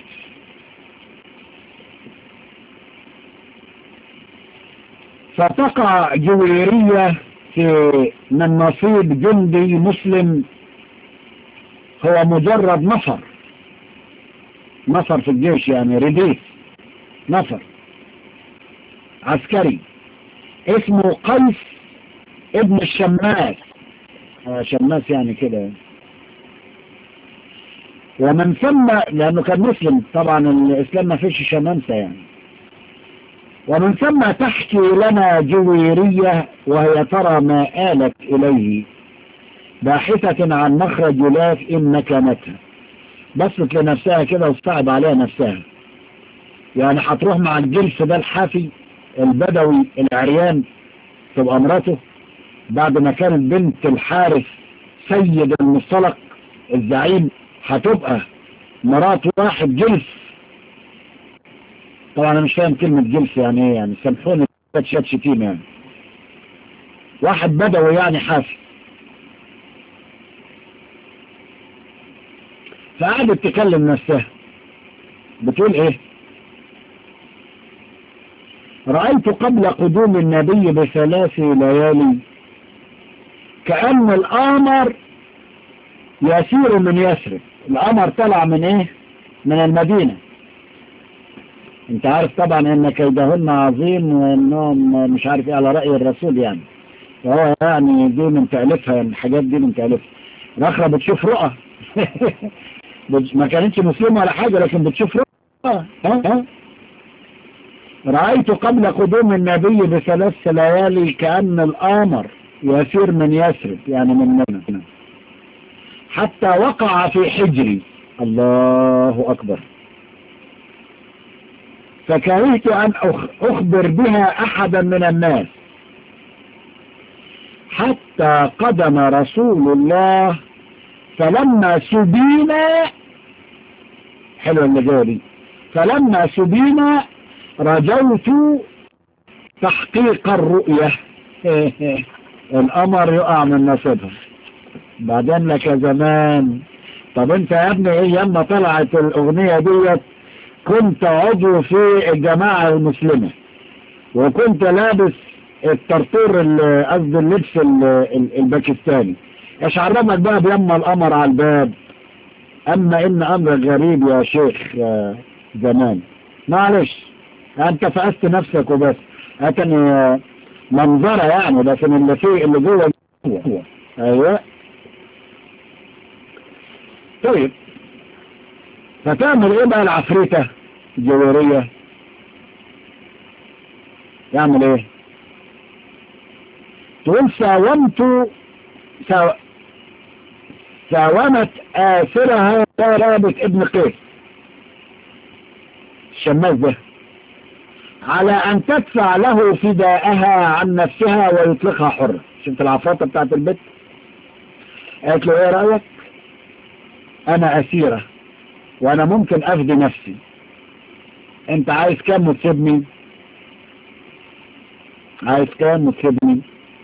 فتقع جويرية في من نصيب جندي مسلم هو مجرد نفر نفر في الجيش، يعني رديف نفر عسكري اسمه قيس ابن الشماس. آه شماس يعني كده. ومن ثم لأنه كان مسلم طبعا، الإسلام ما فيش شمامسة يعني. ومن ثم تحكي لنا جويرية وهي ترى ما آلت إليه، باحثة عن مخرج يلاف إن مكانتها. بصت لنفسها كده وصعب عليها نفسها، يعني هتروح مع الجلس ده الحافي البدوي العريان تبقى مراته، بعد ما كانت بنت الحارث سيد المصطلق الزعيم هتبقى مرات واحد جلس. طبعا انا مش فاهم كلمة جلس يعني ايه، يعني سامحوني شات شتيم، يعني واحد بدوي يعني حافي. فقعدت تكلم نفسها بتقول ايه؟ رأيت قبل قدوم النبي بثلاث ليالي كأن القمر يسير من يثرب. القمر طلع من ايه؟ من المدينة. انت عارف طبعا ان كيدهن عظيم، وانهم مش عارف ايه على رأي الرسول يعني، وهو يعني دي من تأليفها، يعني الحاجات دي من تأليفها. رخرة بتشوف رؤى ما كانتش مسلمة ولا حاجة، لكن بتشوف رؤى. ها ها رأيت قبل قدوم النبي بثلاث ليالي كأن القمر يسير من يثرب، يعني من مدينة، حتى وقع في حجري. الله أكبر. فكرهت أن أخبر بها أحدا من الناس حتى قدم رسول الله، فلما سبينا، حلو اللي جاري، فلما سبينا رجوت تحقيق الرؤية. القمر يقع من نصيبها بعدين لك زمان. طب انت يا ابني ايه لما طلعت الاغنية ديت كنت عضو في الجماعة المسلمة، وكنت لابس الطرطور قصد اللبس الباكستاني، ايش عرفك بقى بيما القمر على الباب؟ اما ان امر غريب يا شيخ يا زمان. معلش انت فقست نفسك وبس، هاتني منظرة يعني، لكن اللي فيه اللي جوه هو ايوه. طيب فتعمل ايه بقى العفريتة الجوارية؟ يعمل ايه؟ تقول ساومت ساو... ساومت آثرها رابط ابن قيس الشماس ده على ان تدفع له فداءها عن نفسها ويطلقها حرة. شفت العفريتة بتاعت البيت؟ قالت له ايه رأيك؟ انا اسيرة وانا ممكن افدي نفسي، انت عايز كام وتسيبني؟ عايز كام وتسيبني؟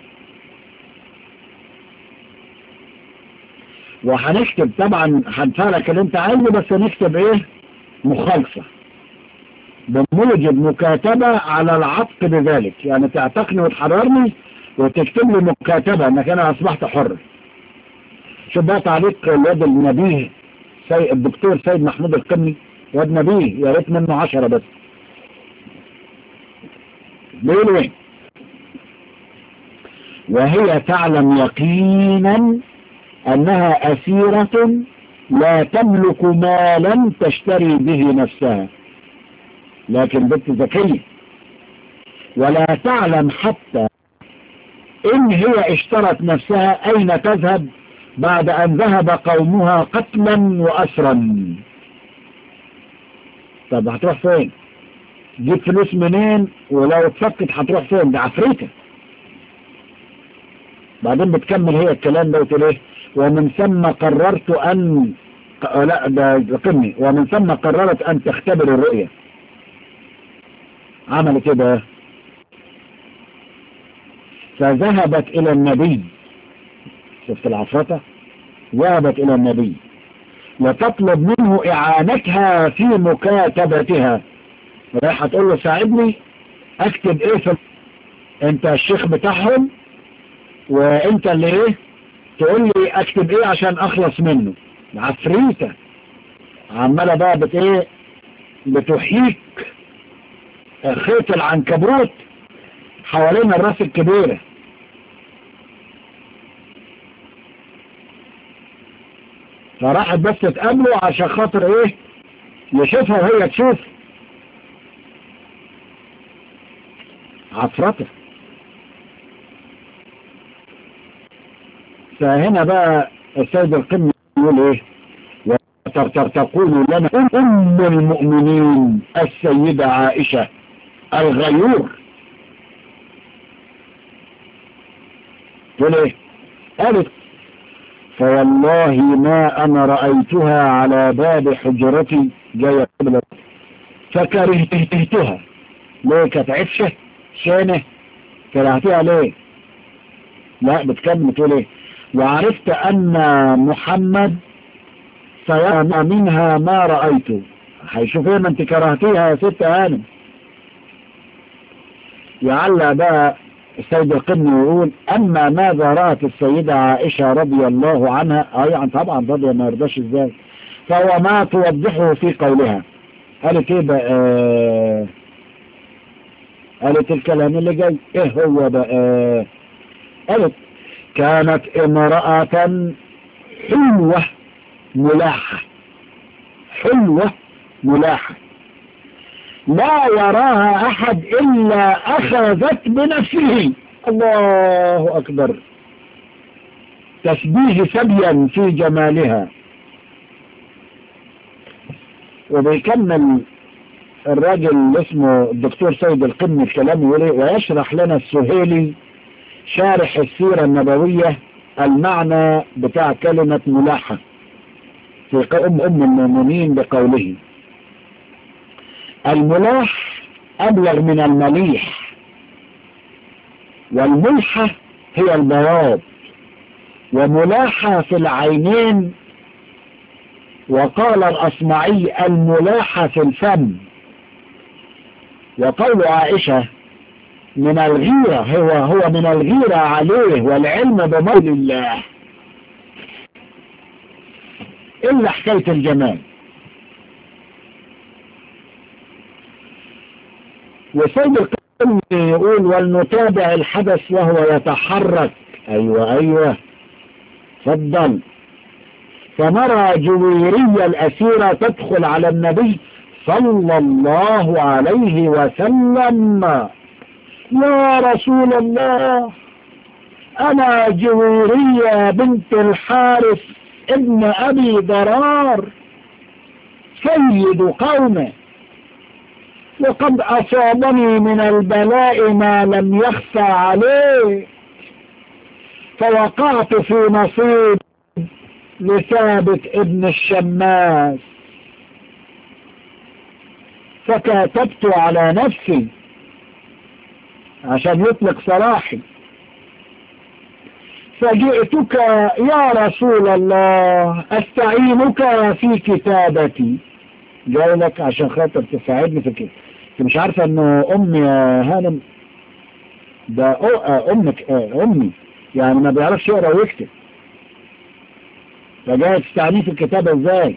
وهنكتب طبعا هندفع لك اللي انت عايزه، بس هنكتب ايه؟ مخالصة بموجب مكاتبة على العتق بذلك، يعني تعتقني وتحررني وتكتب لي مكاتبة انك انا اصبحت حر. شوف بقى تعليق الواد النبيه سي... الدكتور سيد محمود القمي، واد نبيه يا ريت منه عشرة بس. بيقول ايه؟ وهي تعلم يقينا انها اسيرة لا تملك مالا تشتري به نفسها، لكن بنت ذكية، ولا تعلم حتى ان هي اشترت نفسها اين تذهب بعد ان ذهب قومها قتلا واسرا. طب هتروح فين؟ جيب فلوس منين؟ ولو اتفكت هتروح فين؟ ده عفريتة. بعدين بتكمل هي الكلام ده وتقول ايه؟ ومن ثم قررت ان لا ده ذكرني ومن ثم قررت ان تختبر الرؤية. عملت ايه بقى؟ فذهبت الى النبي. شفت العفرطة؟ ذهبت الى النبي وتطلب منه اعانتها في مكاتبتها. رايحة تقول له ساعدني اكتب ايه في انت الشيخ بتاعهم وانت اللي ايه تقول لي اكتب ايه عشان اخلص منه. عفريتة عمالة بقى بت ايه بتحيك خيط العنكبوت حوالين الراس الكبيرة. فراحت بس تقابله عشان خاطر ايه يشوفها وهي تشوف. عفرته. فهنا بقى السيد القمي يقول ايه؟ تقول لنا ام المؤمنين السيدة عائشة الغيور. تقول ايه؟ قالت فوالله ما انا رأيتها على باب حجرتي جاية قبل فكرهتها. ليه؟ كانت عفشة شانة كرهتها ليه؟ لا بتكمل تقول ايه؟ وعرفت ان محمد سيرى منها ما رأيته. هيشوف ايه ما انت كرهتيها يا ست هانم. يعلق بقى السيد القمي يقول اما ماذا رأت السيدة عائشة رضي الله عنها، اه يعني طبعا رضي ما يرضاش ازاي، فهو ما توضحه في قولها. قالت ايه بقى؟ آه قالت الكلام اللي جاي ايه هو بقى؟ آه قالت كانت امرأة حلوة ملاحة. حلوة ملاحة لا يراها احد الا اخذت بنفسه. الله اكبر. تشبيه سبيا في جمالها. وبيكمل الراجل اللي اسمه الدكتور سيد القمي الكلام يقول ايه؟ ويشرح لنا السهيلي شارح السيرة النبوية المعنى بتاع كلمة ملاحة في أم أم المؤمنين بقوله الملاح أبلغ من المليح، والملحة هي البياض، وملاحة في العينين. وقال الأصمعي الملاحة في الفم. وقول عائشة من الغيرة هو هو من الغيرة عليه والعلم بمول الله. إلا حكاية الجمال. وسيد القمي يقول ولنتابع الحدث وهو يتحرك أيوة أيوة تفضل. فنرى جويرية الأسيرة تدخل على النبي صلى الله عليه وسلم: يا رسول الله، أنا جويرية بنت الحارث ابن أبي ضرار سيد قومه، وقد أصابني من البلاء ما لم يخفى عليه، فوقعت في نصيب لثابت ابن الشماس، فكاتبت على نفسي عشان يطلق سراحي، فجئتك يا رسول الله استعينك في كتابتي. جاي لك عشان خاطر تساعدني في كده. انت مش عارفه انه امي يا هانم ده امك امي يعني ما بيعرفش يقرا ويكتب، فجاي تستعني في الكتابه ازاي؟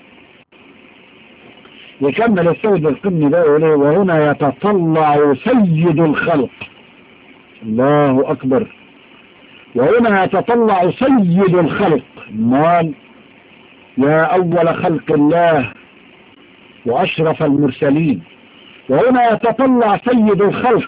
يكمل السيد القمني ده يقول ايه: وهنا يتطلع سيد الخلق، الله اكبر، وهنا يتطلع سيد الخلق، مال يا اول خلق الله واشرف المرسلين، وهنا يتطلع سيد الخلق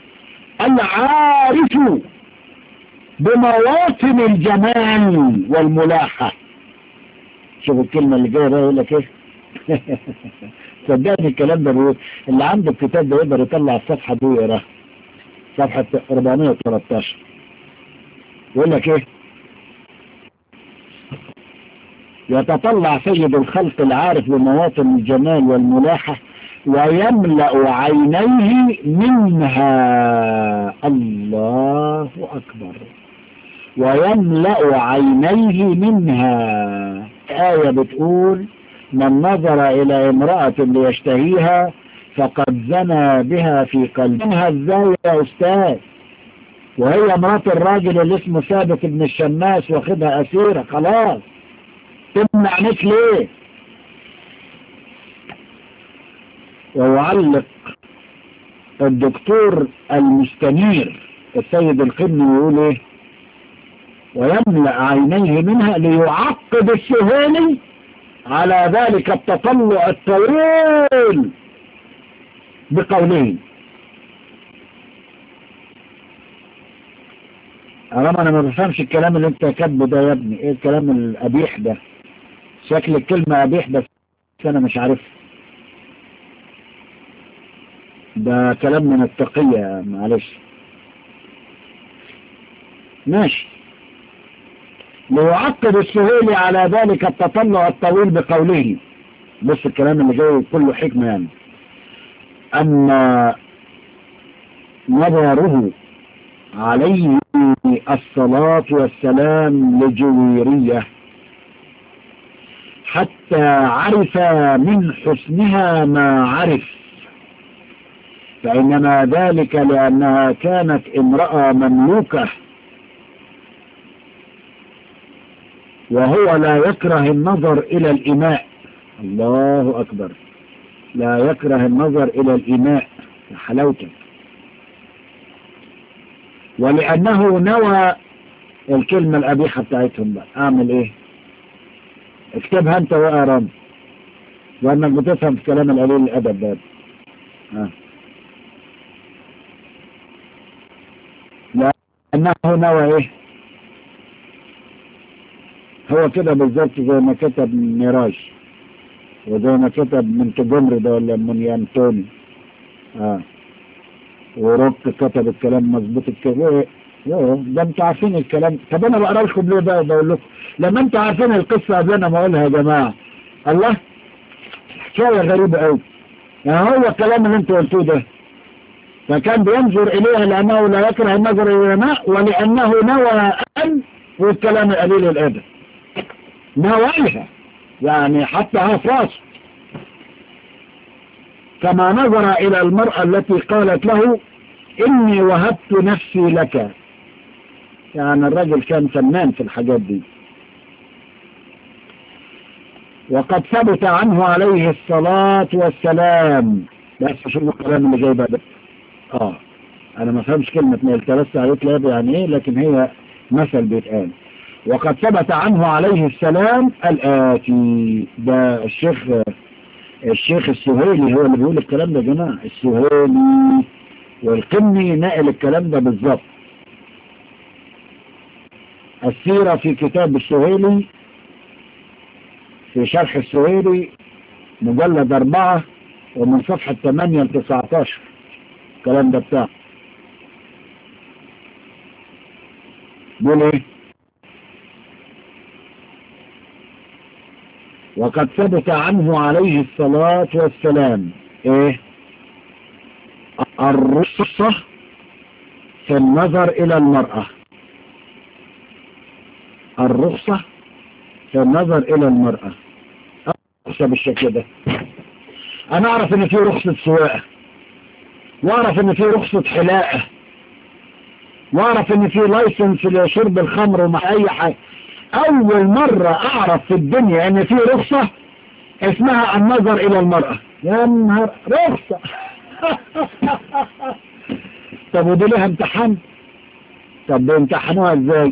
العارف بمواطن الجمال والملاحة. شوف الكلمة اللي جاية ده يقول لك ايه؟ صدقني الكلام ده بيقول اللي عنده الكتاب ده يقدر يطلع الصفحة دي ويقراها، صفحة أربعمائة وثلاثة عشر. يقول لك ايه؟ يتطلع سيد الخلق العارف بمواطن الجمال والملاحة ويملأ عينيه منها، الله أكبر، ويملأ عينيه منها. آية بتقول: من نظر إلى امرأة ليشتهيها فقد زنى بها في قلبها. ازاي يا أستاذ؟ وهي مرات الراجل اللي اسمه ثابت ابن الشماس واخدها أسيرة، خلاص تمنع عنك ليه؟ ويعلق الدكتور المستنير السيد القمني يقول ايه: ويملأ عينيه منها ليعقد السهولي على ذلك التطلع الطويل بقوله. أرام أنا ما بفهمش الكلام اللي انت كاتبه ده يا ابني، ايه الكلام القبيح ده؟ شكل الكلمة قبيح بس انا مش عارف، ده كلام من التقية، معلش ماشي. ليعقد السهولي على ذلك التطلع الطويل بقوله، بص الكلام اللي جاي كله حكمة يعني: أما نظره عليه الصلاة والسلام لجويرية حتى عرف من حسنها ما عرف، فإنما ذلك لأنها كانت امرأة مملوكة، وهو لا يكره النظر إلى الإماء، الله أكبر، لا يكره النظر إلى الإماء حلاوتك، ولأنه نوى الكلمة القبيحة بتاعتهم بقى. أعمل إيه؟ اكتبها أنت وأرام، لأنك بتفهم في كلام القليل الأدب ده. آه. لأنه نوى إيه؟ هو كده بالظبط زي ما كتب ميراج، وزي ما كتب من تجمر ده ولا من يانتوني، اه وروك كتب الكلام مظبوط الكلام ده. انتوا عارفين الكلام. طب انا بقرا لكم ليه بقى وبقول لكم لما انتوا عارفين القصه قبل انا ما اقولها يا جماعه؟ الله، حكايه غريبه قوي. يعني هو الكلام اللي انتوا قلتوه ده فكان بينظر اليها لانه لا يكره النظر الى الماء، ولانه نوى ان، والكلام قليل الادب نوايها يعني حتى هفراس، كما نظر إلى المرأة التي قالت له إني وهبت نفسي لك. يعني الرجل كان فنان في الحاجات دي. وقد ثبت عنه عليه الصلاة والسلام، بس شوف الكلام اللي جاي بعد. اه انا ما فهمش كلمة نيلت بس عليك لا يعني ايه، لكن هي مثل بيتقال. وقد ثبت عنه عليه السلام الآتي. ده الشيخ الشيخ السهيلي هو اللي بيقول الكلام ده يا جماعة، السهيلي، والقمي نقل الكلام ده بالظبط. السيرة في كتاب السهيلي في شرح السهيلي مجلد أربعة ومن صفحة ثمانية ل تسعتاشر الكلام ده بتاعه. بيقول ايه؟ وقد ثبت عنه عليه الصلاة والسلام ايه؟ الرخصة في النظر الى المرأة. الرخصة في النظر الى المرأة رخصة بالشكل ده. انا اعرف ان في رخصة سواقة، واعرف ان في رخصة حلاقة، واعرف ان في لايسنس لشرب الخمر ومع اي حاجة. اول مرة اعرف في الدنيا ان في رخصة اسمها النظر الى المرأة. يا نهار رخصة. طب ودي لها امتحان؟ طب بيمتحنوها ازاي؟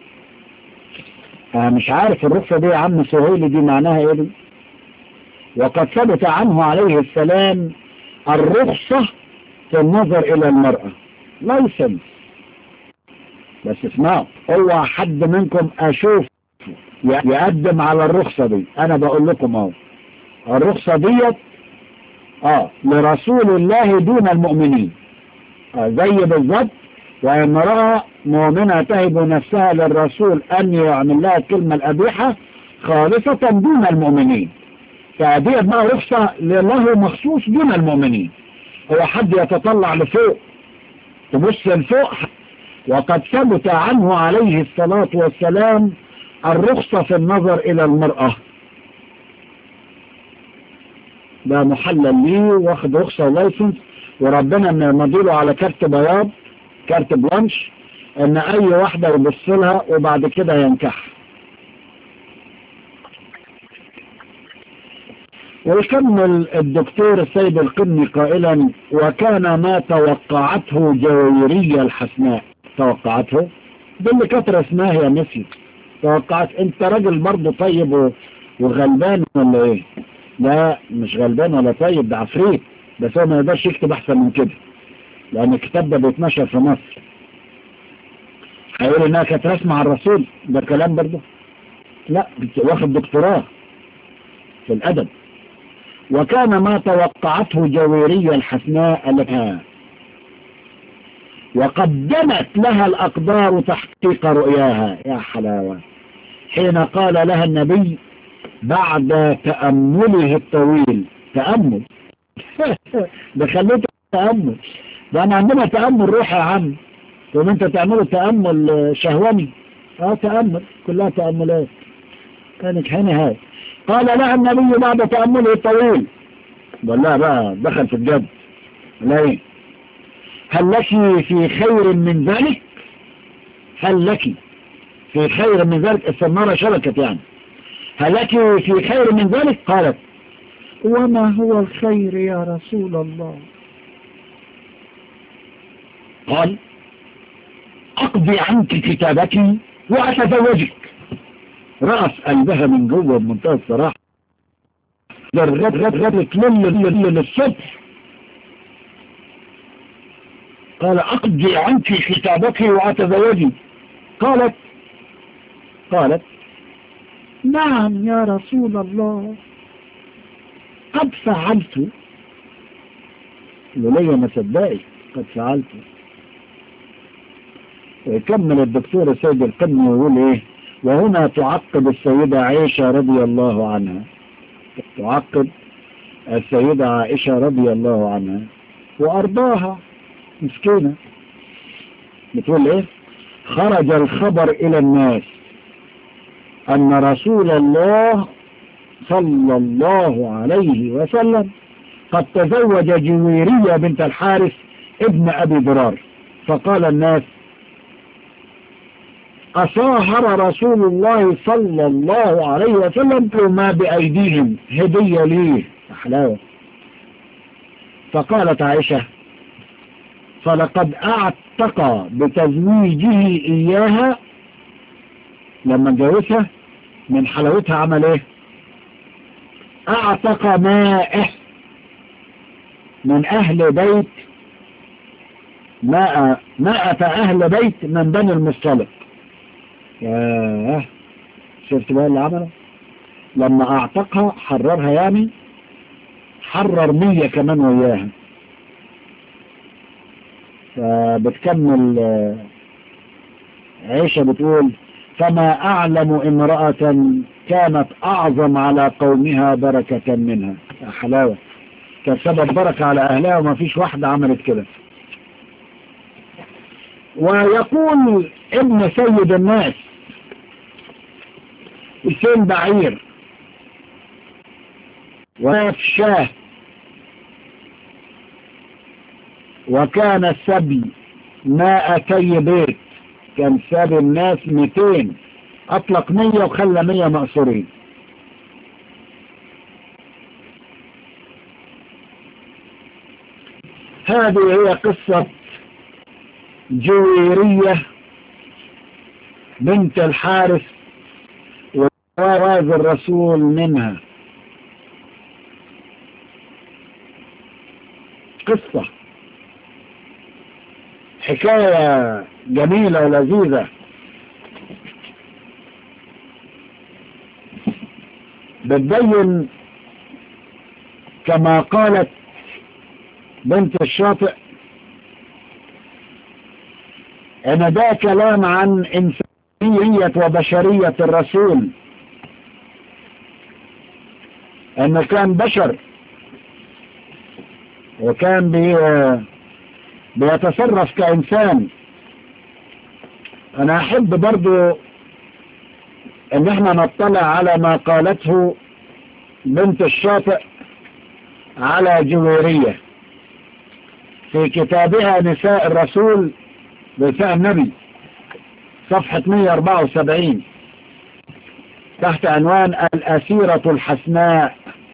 انا مش عارف الرخصة دي يا عم سهيلي دي معناها ايه دي. وقد ثبت عنه عليه السلام الرخصة في النظر الى المرأة، لايسنس. بس اسمعوا، اوعى حد منكم اشوف يقدم على الرخصة دي. انا بقول لكم اهو الرخصة ديت اه لرسول الله دون المؤمنين. آه زي بالظبط وان امرأة مؤمنة تهب نفسها للرسول ان يعمل لها الكلمة القبيحة خالصة دون المؤمنين، فديت بقى رخصة لله مخصوص دون المؤمنين. هو حد يتطلع لفوق تبص لفوق. وقد ثبت عنه عليه الصلاة والسلام الرخصة في النظر إلى المرأة. ده محلل ليه واخد رخصة ولايسنس، وربنا مضيله على كارت بياض، كارت بلانش، ان اي واحدة يبص لها وبعد كده ينكح. ويكمل الدكتور السيد القمي قائلا: وكان ما توقعته جويرية الحسناء. توقعته ده اللي كتر اسمها يا نسي. توقعت انت راجل برضه طيب وغلبان ولا ايه؟ لا مش غلبان ولا طيب، ده عفريت. بس هو ما يقدرش يكتب احسن من كده لان الكتاب ده بيتنشر في مصر. هيقول انها كانت رسمة على الرسول، ده كلام برضه. لا واخد دكتوراه في الادب. وكان ما توقعته جويرية الحسناء لها وقدمت لها الأقدار تحقيق رؤياها. يا حلاوة. حين قال لها النبي بعد تأمله الطويل، تأمل ده خليته تأمل، ده أنا عندنا تأمل روحي يا عم، ثم أنت تعمله تأمل شهواني. اه تأمل كلها تأملات. كانت هنا هاي. قال لها النبي بعد تأمله الطويل، قال لها بقى دخل في الجد، لا ايه هل لك في خير من ذلك؟ هل لك في خير من ذلك؟ السمارة شبكت يعني. هل لك في خير من ذلك؟ قالت وما هو الخير يا رسول الله؟ قال أقضي عنك كتابك وأتزوجك. رأس قلبها من جوه بمنتهى الصراحة، جرد غدت للصبح. قال أقضي عنك كتابك وأتزوجي. قالت قالت نعم يا رسول الله قد فعلت. لوليا ما صدقت قد فعلت. يكمل الدكتور السيد القمي ويقول ايه: وهنا تعقب السيدة عائشة رضي الله عنها، تعقب السيدة عائشة رضي الله عنها وأرضاها مسكينة، بتقول ايه: خرج الخبر إلى الناس أن رسول الله صلى الله عليه وسلم قد تزوج جويرية بنت الحارث ابن أبي درار. فقال الناس: أصاهر رسول الله صلى الله عليه وسلم ما بأيديهم هدية ليه. أحلاوة. فقالت عائشة: فلقد أعتق بتزويجه إياها لما اتجوزها من حلاوتها عمل ايه؟ اعتق مائه من اهل بيت، مائة مائة اهل بيت من بني المصطلق. ياه، شفت بقى اللي عمله لما اعتقها، حررها يعني، حرر مية كمان وياها. فبتكمل عيشة بتقول: فما أعلم امرأة كانت أعظم على قومها بركة منها. يا حلاوة، كان سبب بركة على أهلها وما فيش واحدة عملت كده. ويقول ابن سيد الناس حسين بعير وشاه، وكان السبي مائتي بيت، كان ساب الناس مئتين، اطلق مية وخلى مية مأسورين. هذه هي قصة جويرية بنت الحارث وراز الرسول منها. قصة حكاية جميلة ولذيذة، بتبين كما قالت بنت الشاطئ ان ده كلام عن انسانية وبشرية الرسول، انه كان بشر وكان بي بيتصرف كإنسان. أنا أحب برضو أن احنا نطلع على ما قالته بنت الشاطئ على جويرية في كتابها نساء الرسول، نساء النبي، صفحة مئة وأربعة وسبعين، تحت عنوان الأسيرة الحسناء.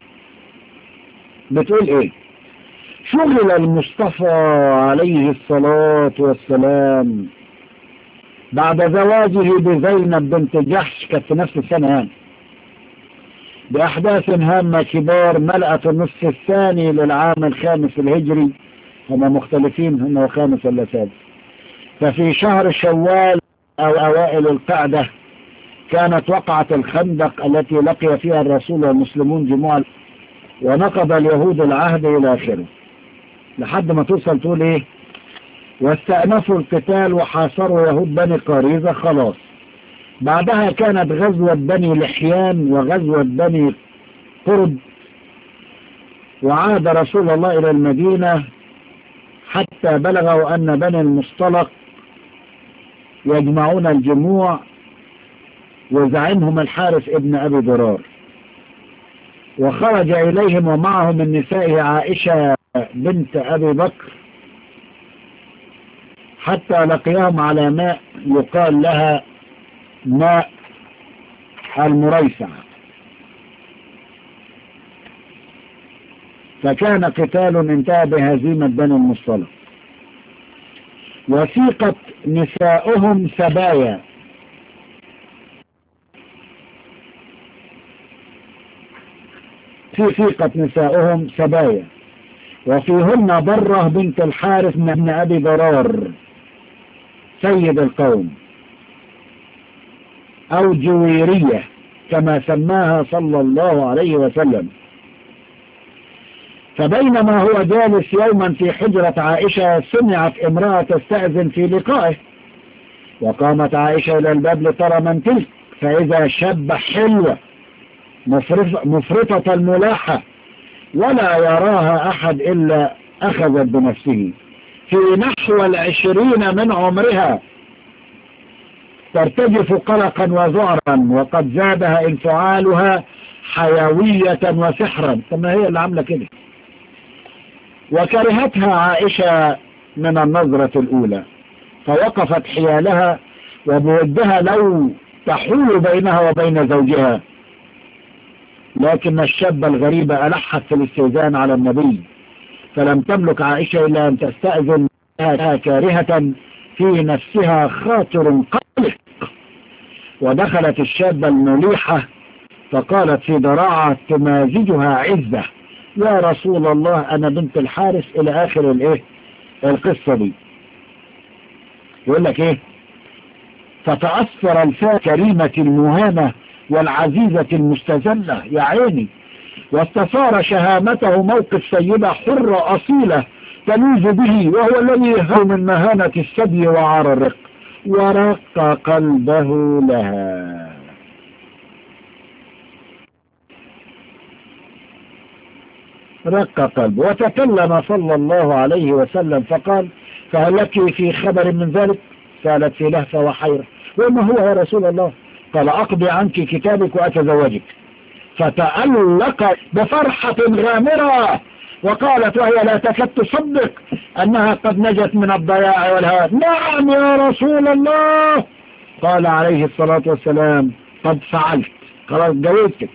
بتقول إيه؟ شغل المصطفى عليه الصلاة والسلام بعد زواجه بزينب بنت جحش، كانت في نفس السنة يعني، بأحداث هامة كبار ملأت النصف الثاني للعام الخامس الهجري. هما مختلفين، هما خامس ولا سادس. ففي شهر شوال أو أوائل القعدة كانت وقعة الخندق التي لقي فيها الرسول والمسلمون جموعا، ونقض اليهود العهد إلى آخره، لحد ما توصل تقول ايه: واستأنفوا القتال وحاصروا يهود بني قريظة. خلاص بعدها كانت غزوة بني لحيان وغزوة بني قرد، وعاد رسول الله إلى المدينة حتى بلغوا أن بني المصطلق يجمعون الجموع، وزعمهم الحارث ابن أبي ضرار، وخرج إليهم ومعهم من نسائه عائشة بنت أبي بكر، حتى لقيهم على ماء يقال لها ماء المريسع. فكان قتال انتهى بهزيمة بني المصطلق، وسيقت نساؤهم سبايا، سيقت نساؤهم سبايا، وفيهن ضرة بنت الحارث بن أبي ضرار سيد القوم، أو جويرية كما سماها صلى الله عليه وسلم. فبينما هو جالس يوما في حجرة عائشة سمعت امرأة تستأذن في لقائه، وقامت عائشة إلى الباب لترى من تلك، فإذا شابة حلوة مفرطة الملاحة ولا يراها أحد إلا أخذت بنفسه، في نحو العشرين من عمرها، ترتجف قلقا وذعرا، وقد زادها انفعالها حيوية وسحرا. ثم هي اللي عاملة كده. وكرهتها عائشة من النظرة الأولى، فوقفت حيالها وبودها لو تحول بينها وبين زوجها، لكن الشاب الغريبة ألحت في الاستئذان على النبي، فلم تملك عائشة إلا أن تستأذن كارهة في نفسها خاطر قلق، ودخلت الشابة المليحة فقالت في ضراعة تمازجها عزة: يا رسول الله أنا بنت الحارث، إلى آخر الإيه القصة دي. يقول لك إيه: فتأثر الفاء كريمة المهانة والعزيزة المستذلة يا عيني، واستثار شهامته موقف سيدة حرة أصيلة تلوذ به، وهو الذي يهو من مهانة الثدي وعار الرق، ورق قلبه لها. رق قلبه. وتكلم صلى الله عليه وسلم فقال: فهل لك في خبر من ذلك؟ سألت في لهفة وحيرة: وما هو يا رسول الله؟ قال: أقضي عنك كتابك وأتزوجك. فتألق بفرحة غامرة وقالت وهي لا تكاد تصدق أنها قد نجت من الضياع والهوى: نعم يا رسول الله. قال عليه الصلاة والسلام: قد فعلت، خلاص جوزتك.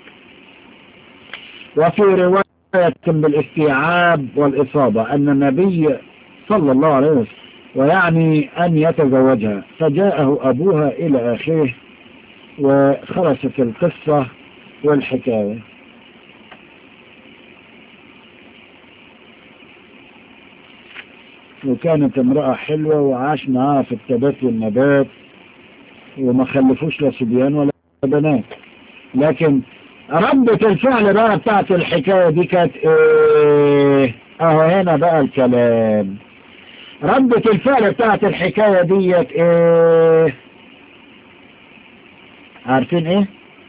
وفي رواية بالاستيعاب والإصابة أن النبي صلى الله عليه وسلم ويعني أن يتزوجها، فجاءه أبوها إلى آخره، وخلصت القصة والحكاية. وكانت امرأة حلوة وعاش معها في التبات والنبات، وما خلفوش لا صبيان ولا بنات. لكن ردة الفعل بقى بتاعت الحكاية دي كانت ايه؟ اهو هنا بقى الكلام. ردة الفعل بتاعت الحكاية ديت ايه؟ عارفين ايه؟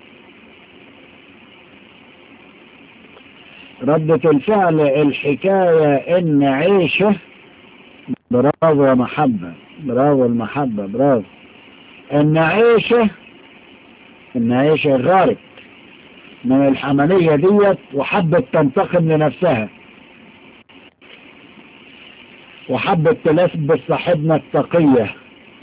ردة الفعل الحكاية ان عيشه، برافو يا محبة، برافو المحبة، برافو، ان عيشه ان عيشه غارت من الحملية ديت وحبت تنتقم لنفسها، وحبت تلبس صاحبنا التقية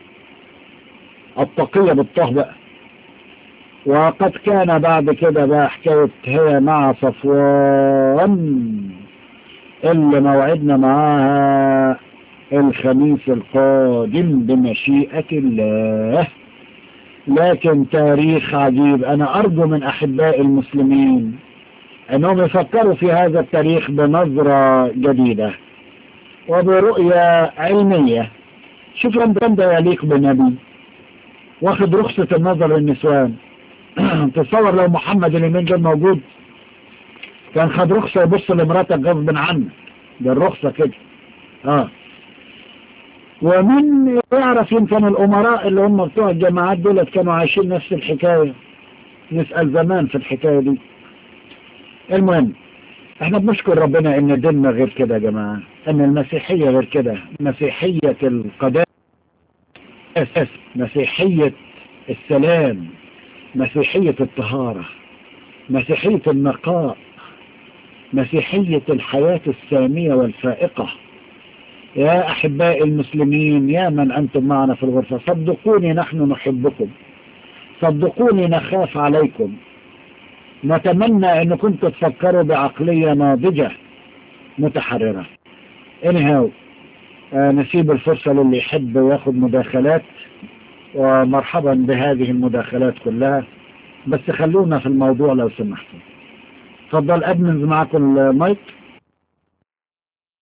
التقية بالطه بقى. وقد كان بعد كده بقى حكاية هي مع صفوان اللي موعدنا معاها الخميس القادم بمشيئة الله. لكن تاريخ عجيب. أنا أرجو من أحباء المسلمين أنهم يفكروا في هذا التاريخ بنظرة جديدة وبرؤية علمية. شوف رمضان ده يليق بالنبي، واخد رخصة النظر للنسوان. تصور لو محمد اليمين دول موجود كان خد رخصة يبص لمراتك غصب عنه، ده الرخصة كده. اه ومن يعرف يمكن الأمراء اللي هم بتوع الجماعات دولت كانوا عايشين نفس الحكاية، نسأل زمان في الحكاية دي. المهم احنا بنشكر ربنا ان ديننا غير كده يا جماعة، ان المسيحية غير كده، مسيحية القداسة، مسيحية السلام، مسيحية الطهارة، مسيحية النقاء، مسيحية الحياة السامية والفائقة. يا أحباء المسلمين، يا من أنتم معنا في الغرفة، صدقوني نحن نحبكم، صدقوني نخاف عليكم، نتمنى أن كنتم تفكروا بعقلية ناضجة متحررة. anyhow آه نسيب الفرصة للي يحب وياخد مداخلات، ومرحبا بهذه المداخلات كلها، بس خلونا في الموضوع لو سمحتوا. تفضل أدمنز، معكم المايك.